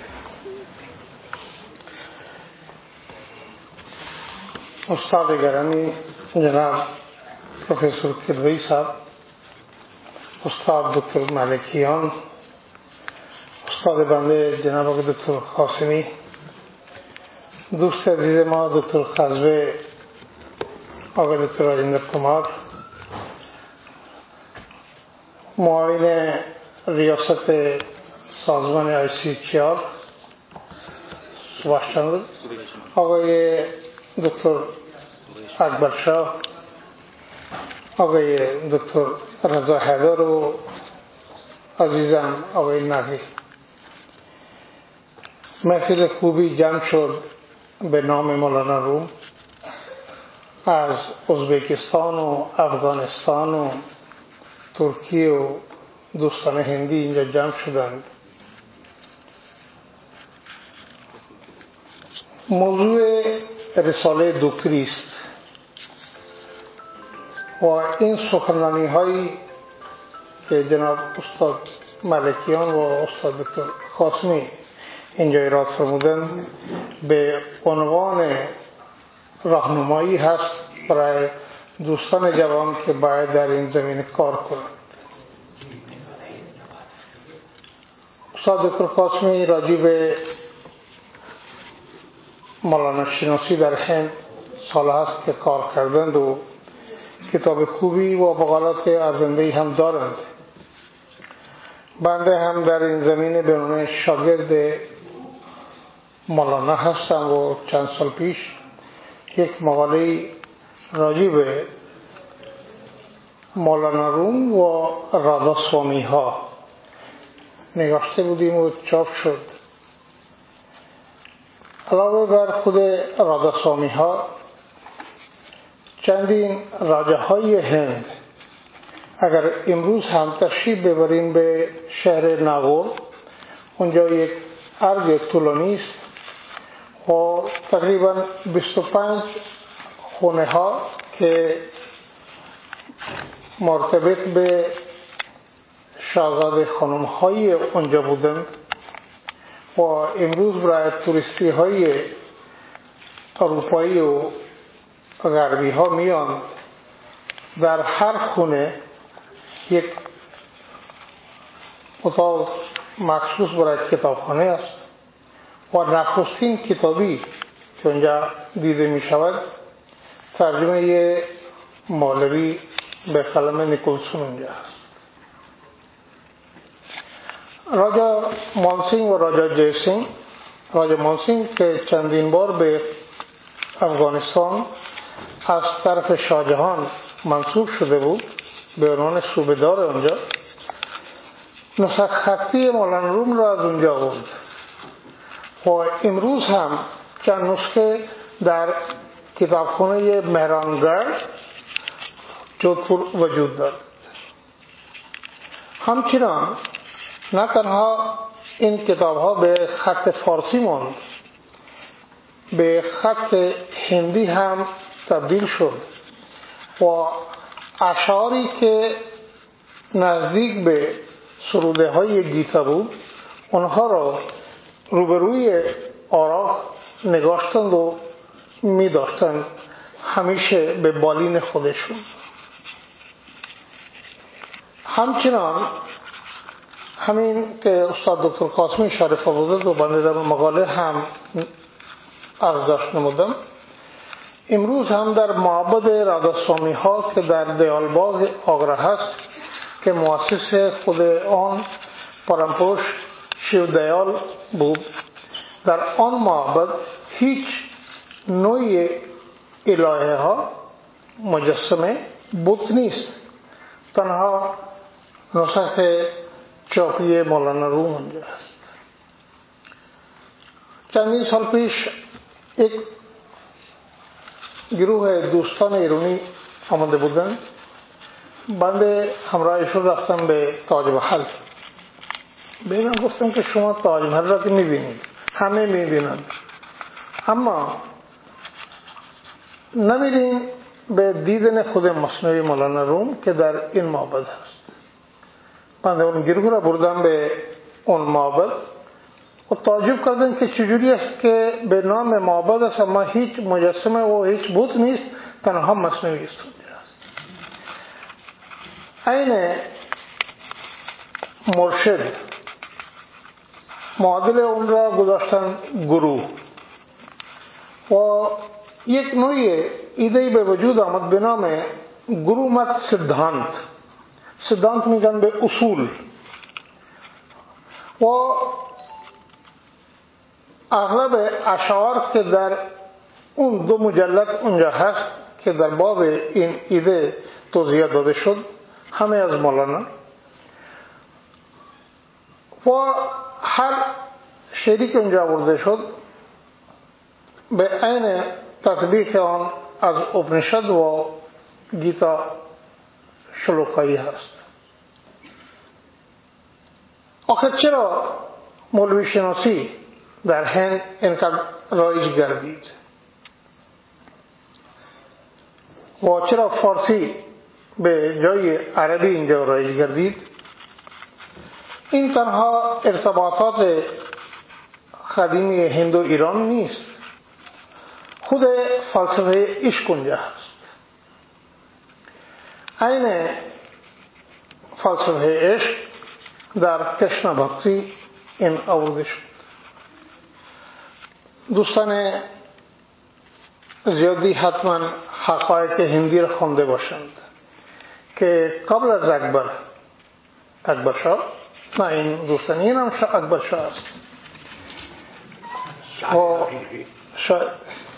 استاد گرامی جناب پروفسور کدوایی صاحب، استاد دکتر ملکیان، استاد بنده جناب آقای دکتر قاسمی، دوست عزیز ما دکتر خزوه آقای دکتر راجندر کمار، معاون ریاست سازمان ICHR سباش چندر، آقای دکتر اکبرشاه، آقای دکتر رضا حیدر و عزیزم آقای نقی. محفل خوبی جمع شد به نام مولانا روم. از ازبکستان و افغانستان و ترکیه و دوستان هندی اینجا جمع شدند. موضوع رساله دکتری است و این سخنرانی هایی که جناب استاد ملکیان و استاد دکتر قاسمی اینجا ایراد فرمودند به عنوان راهنمایی هست برای دوستان جوان که باید در این زمینه کار کنند. استاد دکتر قاسمی راجع به مولانا شناسی در هند سال هست که کار کردند و کتاب خوبی و مقالات ارزنده‌ای هم دارند. بنده هم در این زمینه به عنوان شاگرد مولانا هستم و چند سال پیش یک مقاله راجع به مولانا روم و راداسوامی ها نگاشته بودیم و چاپ شد. علاوه بر خود راداسوامی ها چندین راجه های هند اگر امروز هم تشریف ببرین به شهر ناگور، اونجا یک ارگ طولانی است و تقریبا 25 خونه ها که مرتبط به شاهزاده خانم های اونجا بودند و امروز برای توریستی های اروپایی و غربی ها میان. در هر خونه یک اتاق مخصوص برای کتابخانه است و نخستین کتابی که اونجا دیده می شود ترجمه مولوی به قلم نیکلسون اونجا است. راجا مانسینگ و راجا جیسینگ، راجا مانسینگ که چندین بار به افغانستان از طرف شاهجهان منصوب شده بود به عنوان صوبه‌دار اونجا، نسخ خطی مولانا روم را از اونجا آورد و امروز هم چند نسخه در کتابخانه مهرانگڑ جودپور وجود دارد. همچنان نه تنها این کتاب ها به خط فارسی ماند، به خط هندی هم تبدیل شد و اشعاری که نزدیک به سروده های گیتا بود اونها را روبروی آراق نگاشتند و می داشتند همیشه به بالین خودشون. همچنان همین که استاد دکتر قاسمی اشاره فرمودند و بنده در اون مقاله هم عرض نمودم، امروز هم در معبد راداسوامی ها که در دیالباغ آگرا هست که مؤسس خود آن پرمپوش شیو دیال بود، در آن معبد هیچ نوع الهه ها مجسمه بت نیست، تنها نسخ چاپی مولانا روم اونجا است. چندین سال پیش یک گروه دوستان ایرانی آمده بودند، بنده همراهشون رفتم به تاج محل. به من گفتم که شما تاج محل را که میبینید، همه میبینند، اما نمیرین به دیدن خود مصنوی مولانا روم که در این معبد هست. بنده اون گروه را بردم به اون معبد و تعجب کردم که چجوری است که به نام معبد است اما هیچ مجسمه و هیچ بت نیست، تنها مصنوی است. این مرشد معادل اون را گذاشتن گرو و یک نوع ایده به وجود آمد به نام گرو مت سدھانت. سدھانت میگن به اصول و اغلب اشعار که در اون دو مجلد اونجا هست که در باب این ایده توضیح داده شد همه از مولانا و هر شعری که اونجا آورده شد به عین تطبیق آن از اپنیشد و گیتا شلوکایی هست. آخر چرا مولوی شناسی در هند اینقدر رایج گردید و چرا فارسی به جای عربی اینجا رایج گردید، این تنها ارتباطات قدیمی هند و ایران نیست، خود فلسفه عشق اونجا هست. عین فلسفه عشق در کرشنا بھکتی این آورده شد. دوستان زیادی حتما حقایق هندی را خوانده باشند که قبل از اکبر شاه، نه این دوستان این هم اکبر شاه است و شاید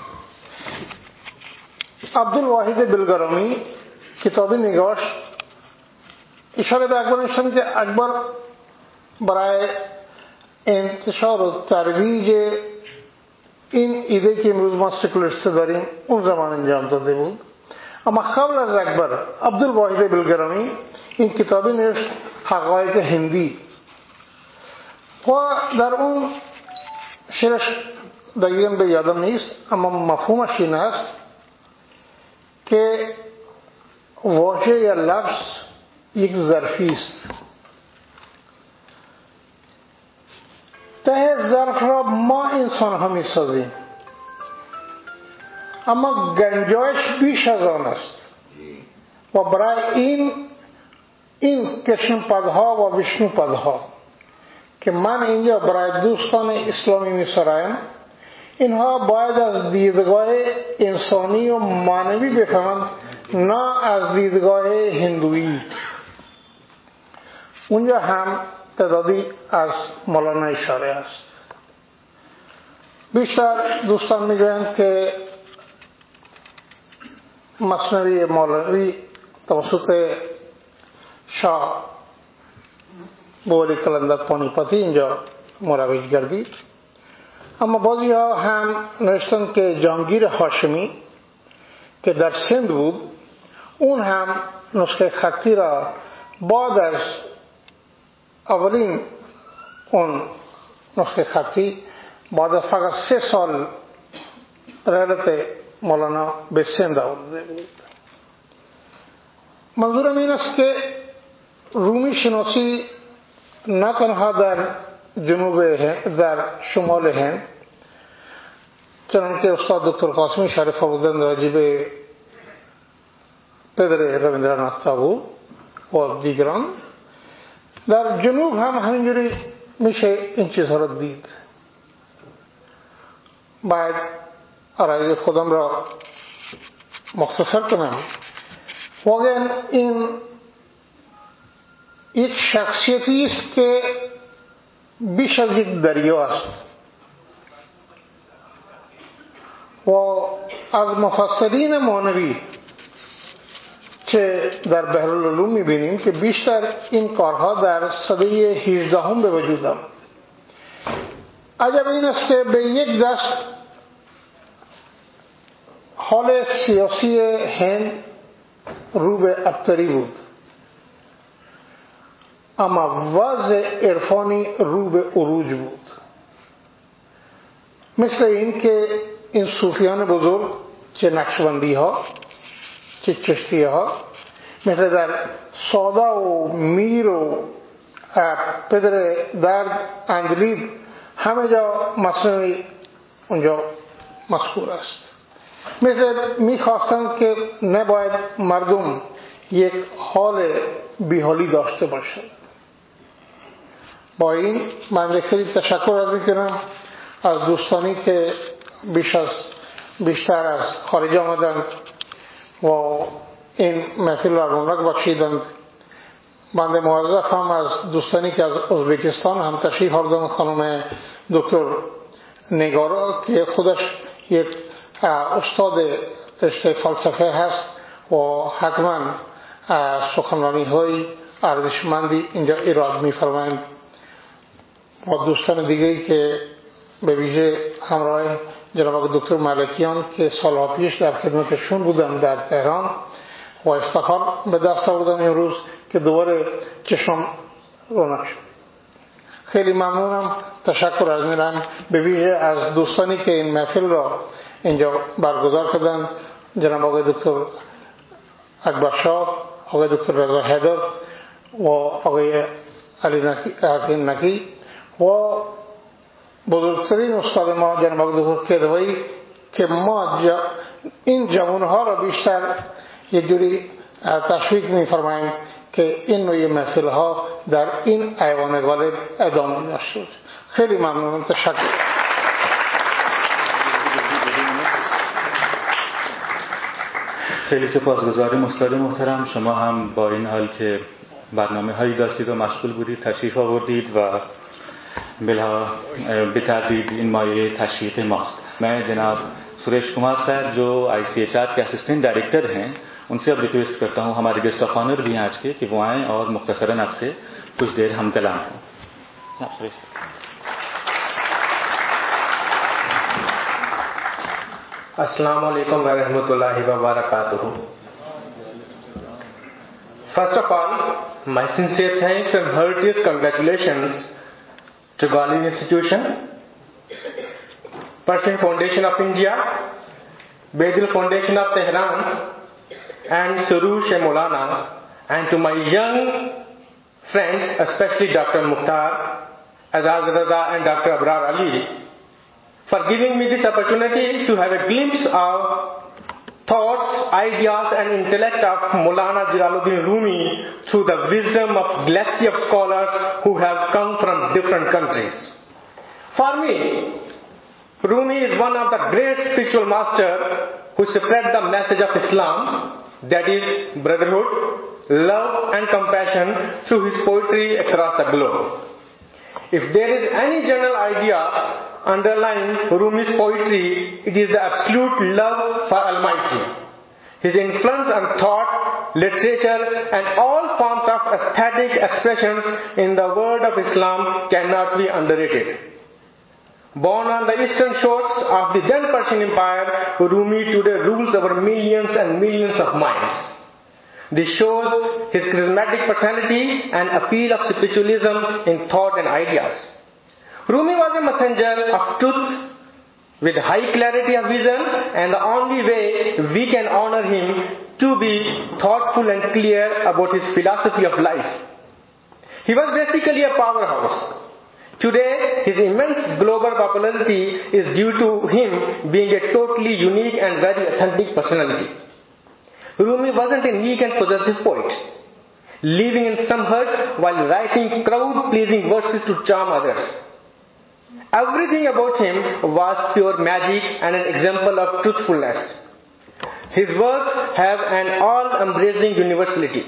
عبدالواحد بلگرامی کتابی نگاشت اشاره به اکبر نشتم که اکبر برای انتشار و ترویج این ایده که امروز ما سکولریست داریم اون زمان انجام داده بود. اما قبل از اکبر عبدالواحد بلگرامی این کتابی نوشت حقایق هندی و در اون شعرش دقیقاً به یادم نیست اما مفهومش این است که واژه یا لفظ یک ظرفی است، ته ظرف را ما انسان ها می سازیم اما گنجایش بیش از آن است و برای این کشن پدها و وشنو پدها که من اینجا برای دوستان اسلامی می سرایم، اینها باید از دیدگاه انسانی و معنوی بفهمند، نه از دیدگاه هندویی. اونجا هم تعدادی از مولانا اشاره است. بیشتر دوستان میگویند که مثنوی مولوی توسط شاه بولی کلندر پانیپتی اینجا مروج گردید، اما بعضی ها هم نوشتند که جهانگیر هاشمی که در سند بود اون هم نسخه خطی را بعد از اولین اون نسخه خطی بعد از فقط 3 سال رحلت مولانا به سند آورده بود. منظورم این است که رومی شناسی نه تنها در در شمال هند، چنانکه استاد دکتر قاسمی شریف بودن راجع به پدر رابیندراناتھ تاگور و دیگران، در جنوب هم همینجوری میشه این چیزها را دید. باید آرای خودم را مختصر کنم. واقعا این یک شخصیتی است که بیش از یک دریا است و از مفسرین معنوی که در بحرالعلوم میبینیم که بیشتر این کارها در سده 18 به وجود آمد. عجب این است که به یک دست حال سیاسی هند رو به ابتری بود، اما وضع عرفانی رو به عروج بود. مثل این که این صوفیان بزرگ، چه نقشبندی ها چه چشتی ها، مثل در ساده و میر و پدر درد اندلیب، همه جا مثلا اونجا مذکور است. مثل میخواستند که نباید مردم یک حال بیحالی داشته باشند. با این من خیلی تشکر میکنم از دوستانی که بیشتر از خارج آمدند و این محفل را رونق بخشیدند. بنده موظفم از دوستانی که از ازبکستان هم تشریف آوردند، خانم دکتر نگارا که خودش یک استاد رشته فلسفه هست و حتما سخنرانی های ارزشمندی اینجا ایراد می‌فرمایند، و دوستان دیگری که به ویژه همراه جناب دکتر ملکیان که سالها پیش در خدمتشون بودم در تهران و افتخار به دست آوردن امروز که دوباره چشم رونق شد. خیلی ممنونم، تشکر از می‌کنم به ویژه از دوستانی که این محفل را اینجا برگزار کردن، جناب آقای دکتر اکبر شاه آقای دکتر رضا حیدر و آقای علی نکی و بزرگترین استاد ما جناب آقای دکتر کدوایی که ما این جوانها را بیشتر یه جوری تشویق می‌فرماییم که این نوع محفل ها در این ایوان غالب ادامه داشته باشه. خیلی ممنونم. تشکر. خیلی سپاسگزاریم استاد محترم. شما هم با این حال که برنامه هایی داشتید و مشغول بودید تشریف آوردید و به تدریج این مایه تشویق ماست. मैं जनाब सुरेश कुमार साहब जो ICHR के assistant director हैं उनसे अब रिक्वेस्ट करता हूं, हमारे गेस्ट ऑफ ऑनर भी हैं आज के, कि वो आएं और मुख्तसरन आपसे कुछ देर हम कलाम हों. अस्सलाम वालेकुम व रहमतुल्लाहि व बरकातुहू. First of all, my sincere thanks and heartiest congratulations to Gandhi Institution, Persian Foundation of India, Bedil Foundation of Tehran, and Surush Maulana, and to my young friends, especially Dr. Mukhtar, Azaz Raza, and Dr. Abrar Ali, for giving me this opportunity to have a glimpse of thoughts, ideas, and intellect of Maulana Jalaluddin Rumi through the wisdom of galaxy of scholars who have come from different countries. For me, Rumi is one of the great spiritual masters who spread the message of Islam, that is brotherhood, love and compassion through his poetry across the globe. If there is any general idea underlying Rumi's poetry, it is the absolute love for Almighty. His influence on thought, literature and all forms of aesthetic expressions in the world of Islam cannot be underrated. Born on the eastern shores of the then Persian Empire, Rumi today rules over millions and millions of minds. This shows his charismatic personality and appeal of spiritualism in thought and ideas. Rumi was a messenger of truth with high clarity of vision, and the only way we can honor him to be thoughtful and clear about his philosophy of life. He was basically a powerhouse. Today, his immense global popularity is due to him being a totally unique and very authentic personality. Rumi wasn't a meek and possessive poet, living in some hut while writing crowd-pleasing verses to charm others. Everything about him was pure magic and an example of truthfulness. His works have an all-embracing universality.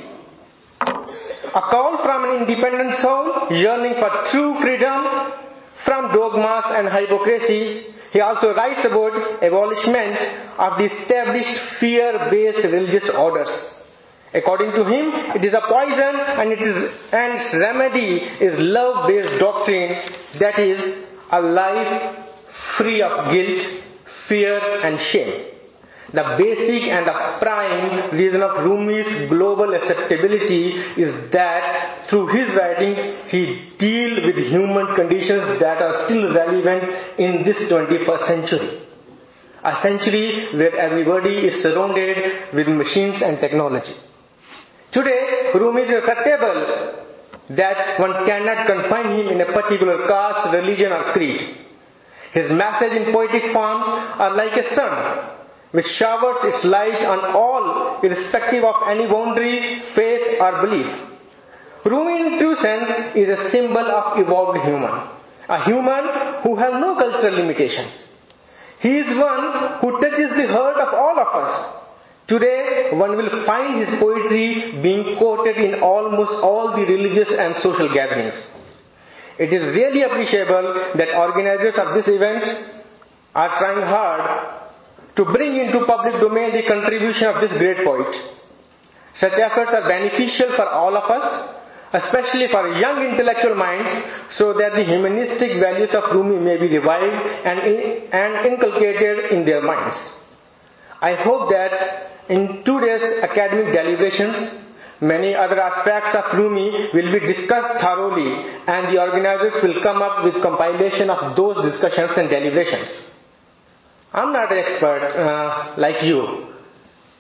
A call from an independent soul yearning for true freedom from dogmas and hypocrisy. He also writes about abolishment of the established fear-based religious orders. According to him, it is a poison and its remedy is love-based doctrine, that is, a life free of guilt, fear and shame. The basic and the prime reason of Rumi's global acceptability is that through his writings he deals with human conditions that are still relevant in this 21st century. A century where everybody is surrounded with machines and technology. Today, Rumi is acceptable that one cannot confine him in a particular caste, religion or creed. His message in poetic forms are like a sun, which showers its light on all, irrespective of any boundary, faith or belief. Rumi in true sense is a symbol of evolved human, a human who have no cultural limitations. He is one who touches the heart of all of us. Today, one will find his poetry being quoted in almost all the religious and social gatherings. It is really appreciable that organizers of this event are trying hard to bring into public domain the contribution of this great poet. Such efforts are beneficial for all of us, especially for young intellectual minds, so that the humanistic values of Rumi may be revived and inculcated in their minds. I hope that in today's academic deliberations, many other aspects of Rumi will be discussed thoroughly, and the organizers will come up with compilation of those discussions and deliberations. I'm not an expert like you.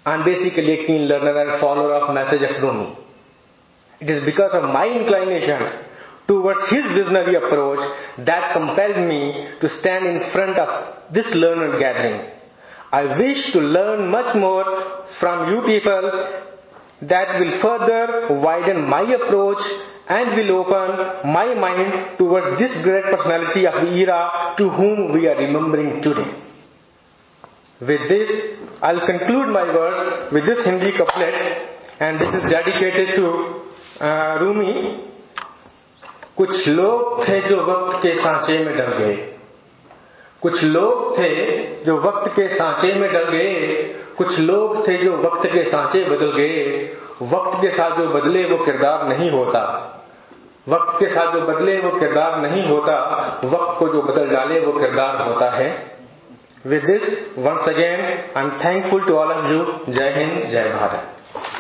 I'm basically a keen learner and follower of message of Rumi. It is because of my inclination towards his visionary approach that compelled me to stand in front of this learned gathering. I wish to learn much more from you people that will further widen my approach and will open my mind towards this great personality of the era to whom we are remembering today. With this, I'll conclude my words with this Hindi couplet, and this is dedicated to Rumi. कुछ लोग थे जो वक्त के सांचे में डल गए, कुछ लोग थे जो वक्त के सांचे में डल गए, कुछ लोग थे जो वक्त के सांचे बदल गए, वक्त के साथ जो बदले वो किरदार नहीं होता, वक्त के साथ जो बदले वो किरदार नहीं होता, वक्त को जो बदल डाले वो किरदार होता है. With this, once again, I am thankful to all of you. Jai Hind, Jai Bharat.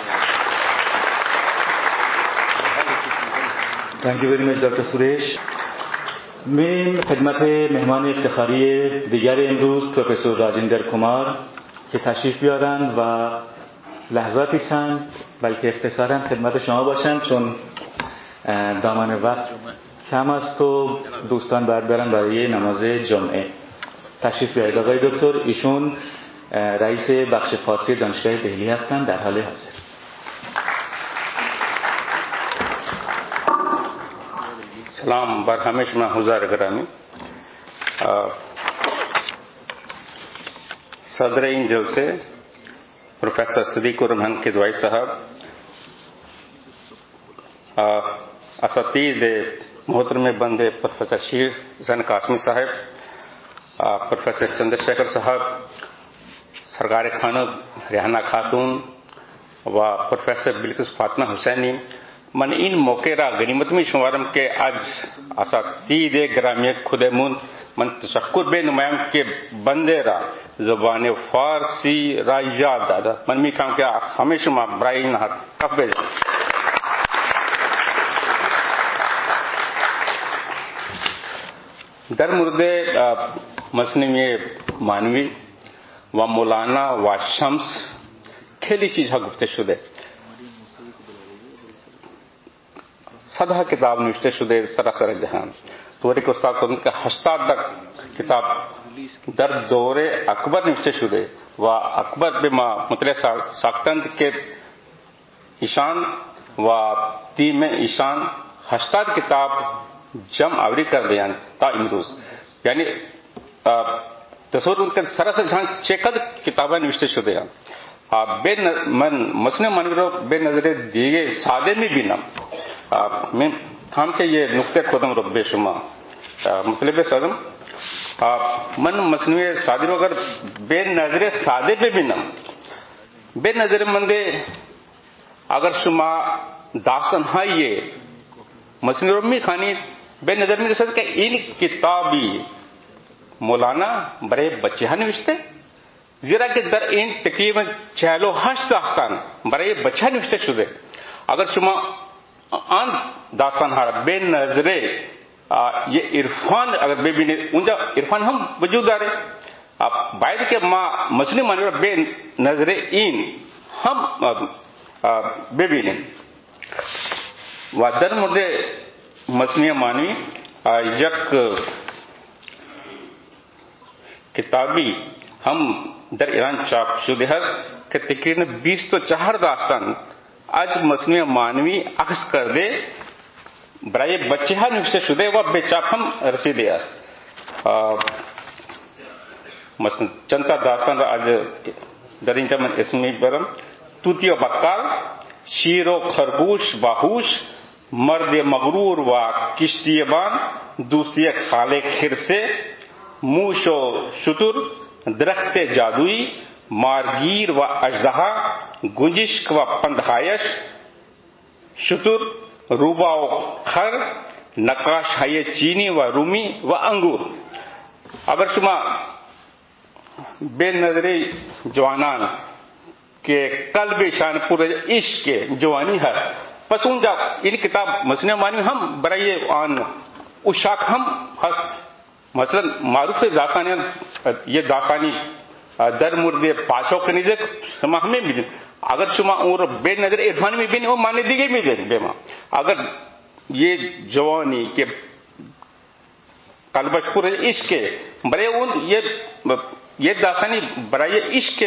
Thank you very much, Dr. سریش. میریم خدمت مهمان افتخاری دیگر امروز پروفسور راجندر کمار که تشریف بیارن و لحظاتی چند بلکه اختصاراً خدمت شما باشن، چون دامان وقت کم است و دوستان باید برن برای نماز جمعه. تشریف بیارید آقای دکتر. ایشون رئیس بخش فارسی دانشگاه دهلی هستند در حال حاضر. سلام بر همه شما حضار گرامی. صدر این جلسه پروفیسر صدیق الرحمان قدوائی صاحب، اساتید محترم بندے پروفیسر شیر حسین قاسمی صاحب، پروفیسر چندر شیکھر صاحب، سرکار خانم ریحانہ خاتون و پروفیسر بلقیس فاطمہ حسینی، من این موقع را غنیمت می شمارم که از اساتید گرامی خودمون من تشکر به نمایم که بنده را زبان فارسی را یاد داده. من می خواهم که همه شما برای این کف بزنید. در مورد مصنوی مانوی و مولانا و شمس خیلی چیزها گفته شده. صدها کتاب نوشته شده سراسر جهان. طوری که استاد فرمودند که 80 کتاب در دور اکبر نوشته شده و اکبر به ما مطلع ساختند که ایشان و تیم ایشان 80 کتاب جمع آوری کرده‌اند تا امروز. یعنی تصور کنید که سراسر جهان چقدر کتاب‌ها نوشته شده‌اند. من مصنوی مانوی رو به نظر دیگه ساده می‌بینم. من هم که یه نکته خودم رو به شما مطلب سازم. من مصنوی ساده رو اگر به نظر ساده ببینم، به نظر من اگر شما داستان‌های مصنوی رو می‌خوانید به نظر می‌رسد که این کتابی مولانا برای بچه ها نوشته، زیرا که در این تقریباً 48 داستان برای بچه ها نوشته شده. اگر شما آن داستان ها به نظر یہ عرفان اگر ببینید، اونجا عرفان هم وجود داره. باید که ما مصنوی مانوی را به نظر این هم ببینیم. و در مورد مصنوی مانوی یک کتابی هم در ایران چاپ شده است که تقریباً 24 داستان از مصنوی مانوی اخذ کرده برای بچه ها نوشته شده و به چاپ هم رسیده است. مثلا چند تا داستان را از در اینجا من اسم میبرم: طوطی و بقال، شیر و خرگوش باهوش، مرد مغرور و کشتیبان، دوستی خالق خرسه، موش و شتر، درخت جادویی، مارگیر و اژدها، گنجشک و پندهایش، شتر، روبا و خر، نقاش های چینی و رومی و انگور. اگر شما به نظر جوانان که قلبشان پر عشق جوانی هست، پس اونجا این کتاب مصنوی مانوی هم برای آن اشاق هم هست. مثلا معروف داستانی، یہ داستانی در مورد پاشو کنیزه شما همه میدین. اگر شما اون رو به نظر عرفانی میبینی اون معنی دیگه میده به ما. اگر یہ جوانی که قلبش پر عشق برای اون یہ داستانی برای عشق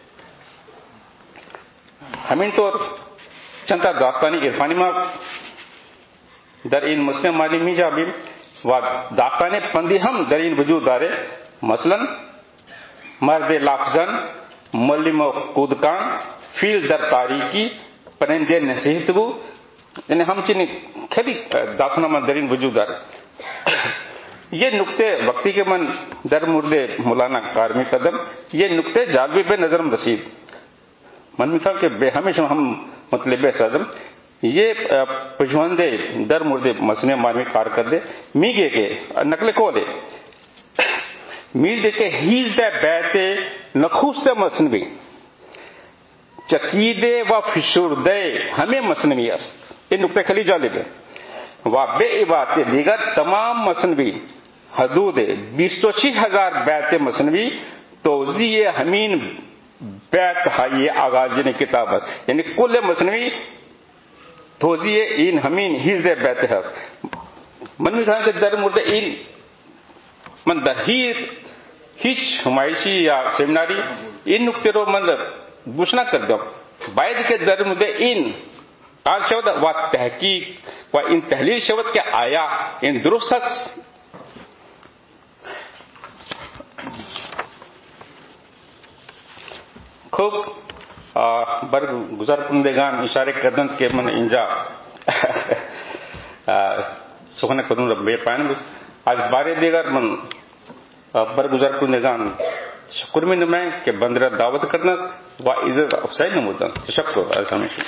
همینطور چند تا داستانی عرفانی ما در این مسلم مالی می جابیم و داستان پندی هم در این وجود داره. مثلا مرد لافزن ملم و کودکان فیل در تاریکی پرندے نصیحت گو، یعنی همچنین خیلی داستان ما در این وجود داره. یہ نکتے وقتی کے من در مورد مولانا کارمی قدم یہ نکتے جالبی بے نظرم رسید من میخوام کہ بے ہمیشہ ہم مطلب صدم یہ پجوندے در مورد مسنے مارمی کار کر دے میگے کے نقل کو دے میل دے کے ہیز دے بیتے نخوست مسنوی چکیدے و فشور دے ہمیں مسنوی است. یہ نکتے خلی جالب ہے. و بے عبادت دیگر تمام مسنوی حدود 26,000 بیت مسنوی توضیح ہمین بیت ہائی آغاز یعنی کتاب ہے، یعنی کل مسنوی توضیح این ہمین ہیز دے بیت ہے. من میں کہا کہ در مورد این من در ہیچ ہمائشی یا سیمناری این نکتے رو من گوشنا کر دوں باید کہ در مورد این قال شود و تحقیق و این تحلیل شود کہ آیا این درست است. خوب برگزار کنندگان اشاره کردند که من اینجا سخن کردن را بپایان. از بار دیگر من برگزار کنندگان شکر می نمائیں کہ بندر دعوت کرنا و عزت افزائی نمودن. تشکر از ہمیشہ.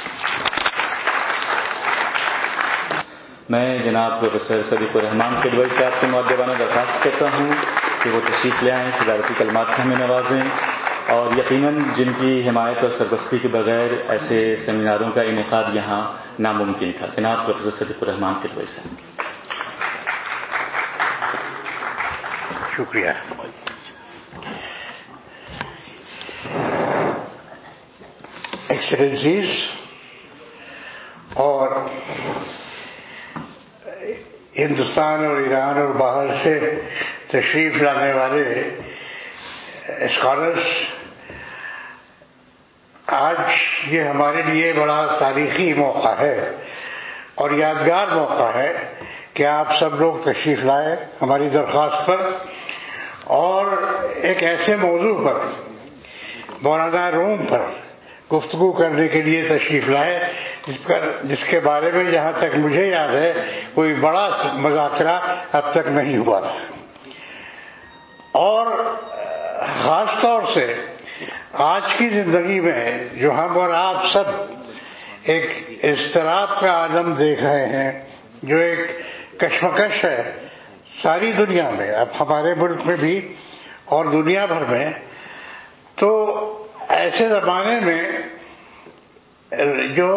میں جناب پروفیسر صدیق الرحمان قدوئی صاحب سے مؤدبانہ درخواست کرتا ہوں کہ وہ تشریف لے آئیں، صدارتی کلمات سے ہمیں نوازیں، اور یقیناً جن کی حمایت اور سرپرستی کے بغیر ایسے سیمیناروں کا انعقاد یہاں ناممکن تھا. جناب پروفیسر صدیق الرحمان قدوئی صاحب. شکریہ. ایکسلنسیز اور ہندوستان اور ایران اور باہر سے تشریف لانے والے اسکالرس، آج یہ ہمارے لیے بڑا تاریخی موقع ہے اور یادگار موقع ہے کہ آپ سب لوگ تشریف لائے ہماری درخواست پر، اور ایک ایسے موضوع پر مولانا روم پر گفتگو کرنے کے لیے تشریف لائے جس کے بارے میں جہاں تک مجھے یاد ہے کوئی بڑا مذاکرہ اب تک نہیں ہوا. اور خاص طور سے آج کی زندگی میں جو ہم اور آپ سب ایک اضطراب کا عالم دیکھ رہے ہیں، جو ایک کشمکش ہے ساری دنیا میں، اب ہمارے ملک میں بھی اور دنیا بھر میں، تو ایسے زمانے میں جو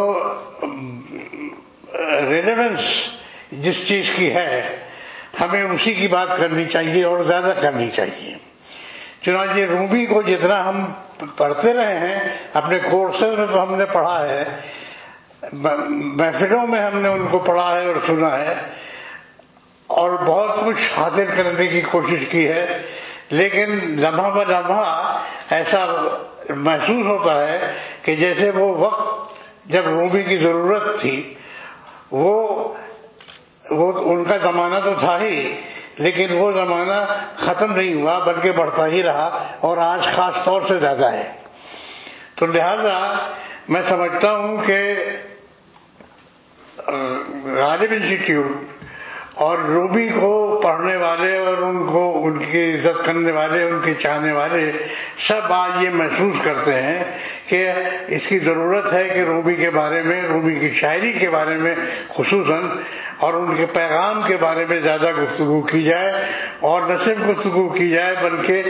ریلیونس جس چیز کی ہے ہمیں اسی کی بات کرنی چاہیے اور زیادہ کرنی چاہیے. چنانچہ رومی کو جتنا ہم پڑھتے رہے ہیں اپنے کورسز میں تو ہم نے پڑھا ہے، محفلوں میں ہم نے ان کو پڑھا ہے اور سنا ہے اور بہت کچھ حاصل کرنے کی کوشش کی ہے، لیکن لمحہ بہ لمحہ ایسا محسوس ہوتا ہے کہ جیسے وہ وقت جب رومی کی ضرورت تھی وہ ان کا زمانہ تو تھا ہی، لیکن وہ زمانہ ختم نہیں ہوا بلکہ بڑھتا ہی رہا اور آج خاص طور سے زیادہ ہے. تو لہذا میں سمجھتا ہوں کہ غالب انسٹیٹیوٹ اور رومی کو پڑھنے والے اور ان کو ان کی عزت کرنے والے، ان کے چاہنے والے سب آج یہ محسوس کرتے ہیں کہ اس کی ضرورت ہے کہ رومی کے بارے میں، رومی کی شاعری کے بارے میں خصوصاً اور ان کے پیغام کے بارے میں زیادہ گفتگو کی جائے، اور نہ صرف گفتگو کی جائے بلکہ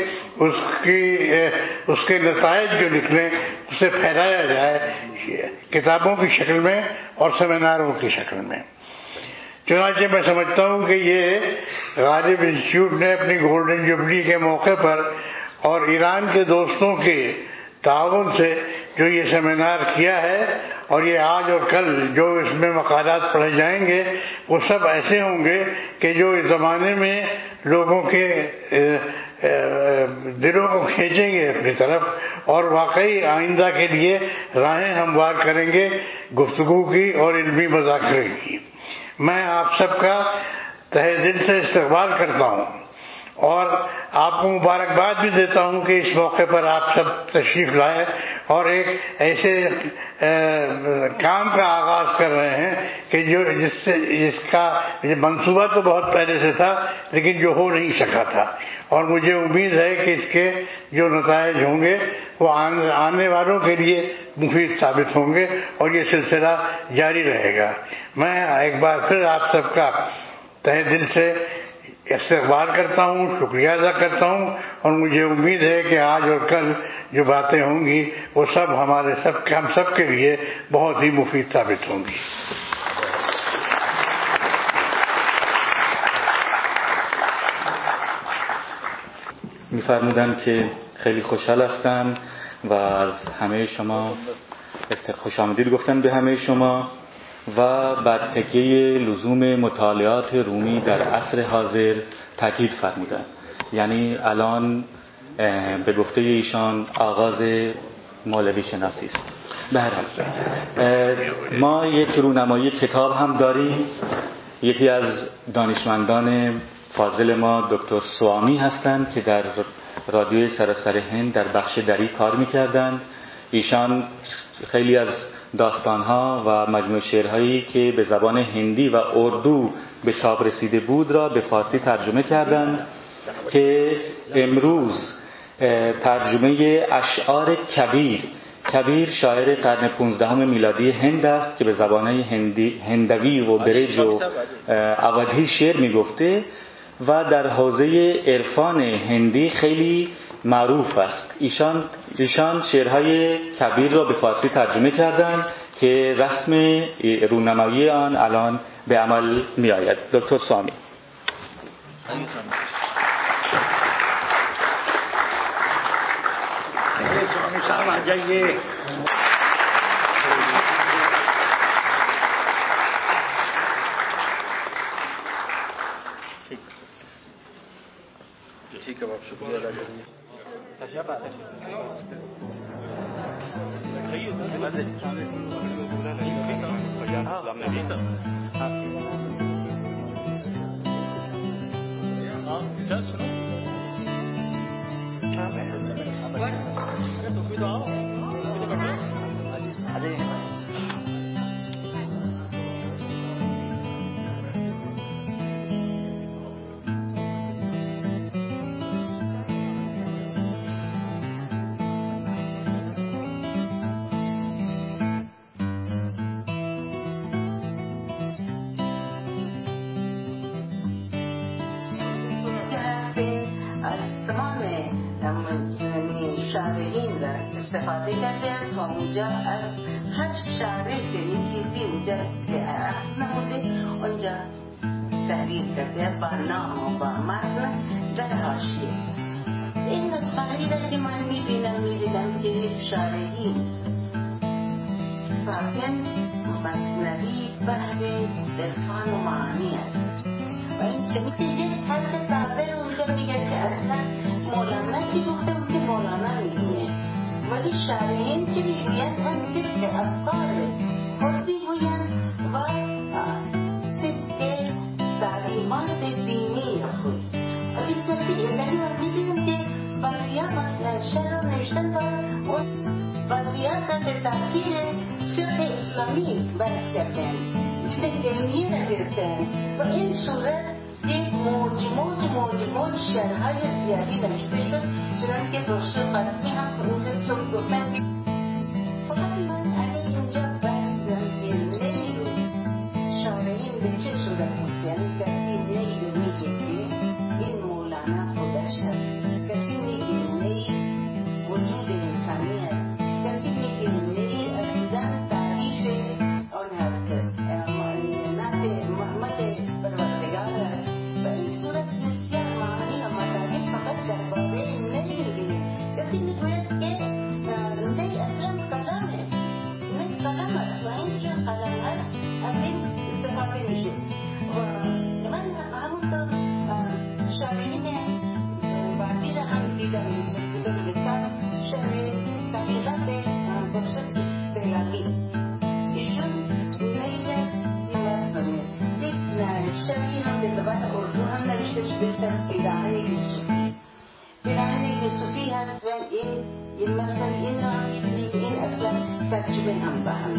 اس کے نتائج جو نکلیں اسے پھیلایا جائے کتابوں کی شکل میں اور سیمیناروں کی شکل میں. چنانچہ میں سمجھتا ہوں کہ یہ غالب انسٹیٹیوٹ نے اپنی گولڈن جوبلی کے موقع پر और ईरान के दोस्तों के ताउन से जो ये सेमिनार किया है, और ये आज और कल जो इसमें मकालात पढ़े जाएंगे वो सब ऐसे होंगे कि जो इस ज़माने में लोगों के दिलों को खींचेंगे अपनी तरफ और वाकई आइंदा के लिए राहें हमवार करेंगे गुफ्तगू की और इल्मी मुज़ाकरे की। मैं आप सबका तहे दिल से इस्तकबाल करता हूँ और आपको मुबारकबाद भी देता हूँ कि इस मौके पर आप सब तशरीफ लाए और एक ऐसे काम का आगाज कर रहे हैं कि जिसका मंसूबा तो बहुत पहले से था लेकिन जो हो नहीं सका था, और मुझे उम्मीद है कि इसके जो नताइज होंगे वो आने वालों के लिए मुफीद साबित होंगे और ये सिलसिला जारी रहेगा। मैं एक बार फिर आप सबका तहे दिल से इस्तकबाल करता हूँ, शुक्रिया अदा करता हूँ और मुझे उम्मीद है कि आज और कल जो बातें होंगी वो सब हम सब के लिए बहुत ही मुफीद साबित होंगी। می‌فرمودند که خیلی خوشحال هستم و از همه شما خوش آمدید گفتن به همه شما و بر تکیه لزوم مطالعات رومی در عصر حاضر تاکید فرمودند. یعنی الان به گفته ایشان آغاز مولوی شناسی است. به هر حال ما یک رونمایی کتاب هم داریم. یکی از دانشمندان فاضل ما دکتر سوامی هستند که در رادیوی سراسر هند در بخش دری کار می‌کردند. ایشان خیلی از داستانها و مجموعه شعرهایی که به زبان هندی و اردو به چاپ رسیده بود را به فارسی ترجمه کردند که امروز ترجمه اشعار کبیر شاعر قرن 15 میلادی هند است که به زبانهای هندوی و برج و اودهی شعر میگفته و در حوزه عرفان هندی خیلی معروف است. ایشان شعرهای کبیر را به فارسی ترجمه کردند که رسم رونمایی آن الان به عمل می آید. دکتر سوامی. ठीक है, आप शुक्रिया अदा करिए। استفاده کرده است و اونجا از هر شعری که این چیزی اونجا که اصل نبوده اونجا تحریر کرده است با نام و با متن در حاشیه. این نسخه‌ای را که من می‌بینم که شارحین واقعاً مثنوی بحر عرفان و معانی است و این چه یک حرف تازه اونجا میگه که اصلا مولانا چی گفته بود که مولانا میگه، ولی شارحین چی میگویند هم طبق افکار خود میگویند و طبق تعلیمات دینی خود. ولی کسی ایرانی رو میبینیم که بعضی‌ها مثلا شعر رو نوشتن و بعضی‌ها تحت تاثیر فقه اسلامی بحث کردن، دید علمی را گرفتن و این صورت یک موج شعرهای زیادی نوشته شد، چنانکه که روشن قاسمی هم اونجا صبح گفتن که فقط من اگر اینجا بحث دارم که نهی رو شارحین به چه صورت گفتن، کسی نهی رو میگه که این مولانا خودش هست، کسی میگه نهی وجود انسانی هست، کسی میگه نهی اصلا تعریف آن هست مت پروردگار هست و این صورت بسیار معانی و مطالب فقط در باره نهی رو بینید Stifter Piraye Yusufi. Piraye Yusufi has been in Masjid in Aslam Tajbe Hambaham.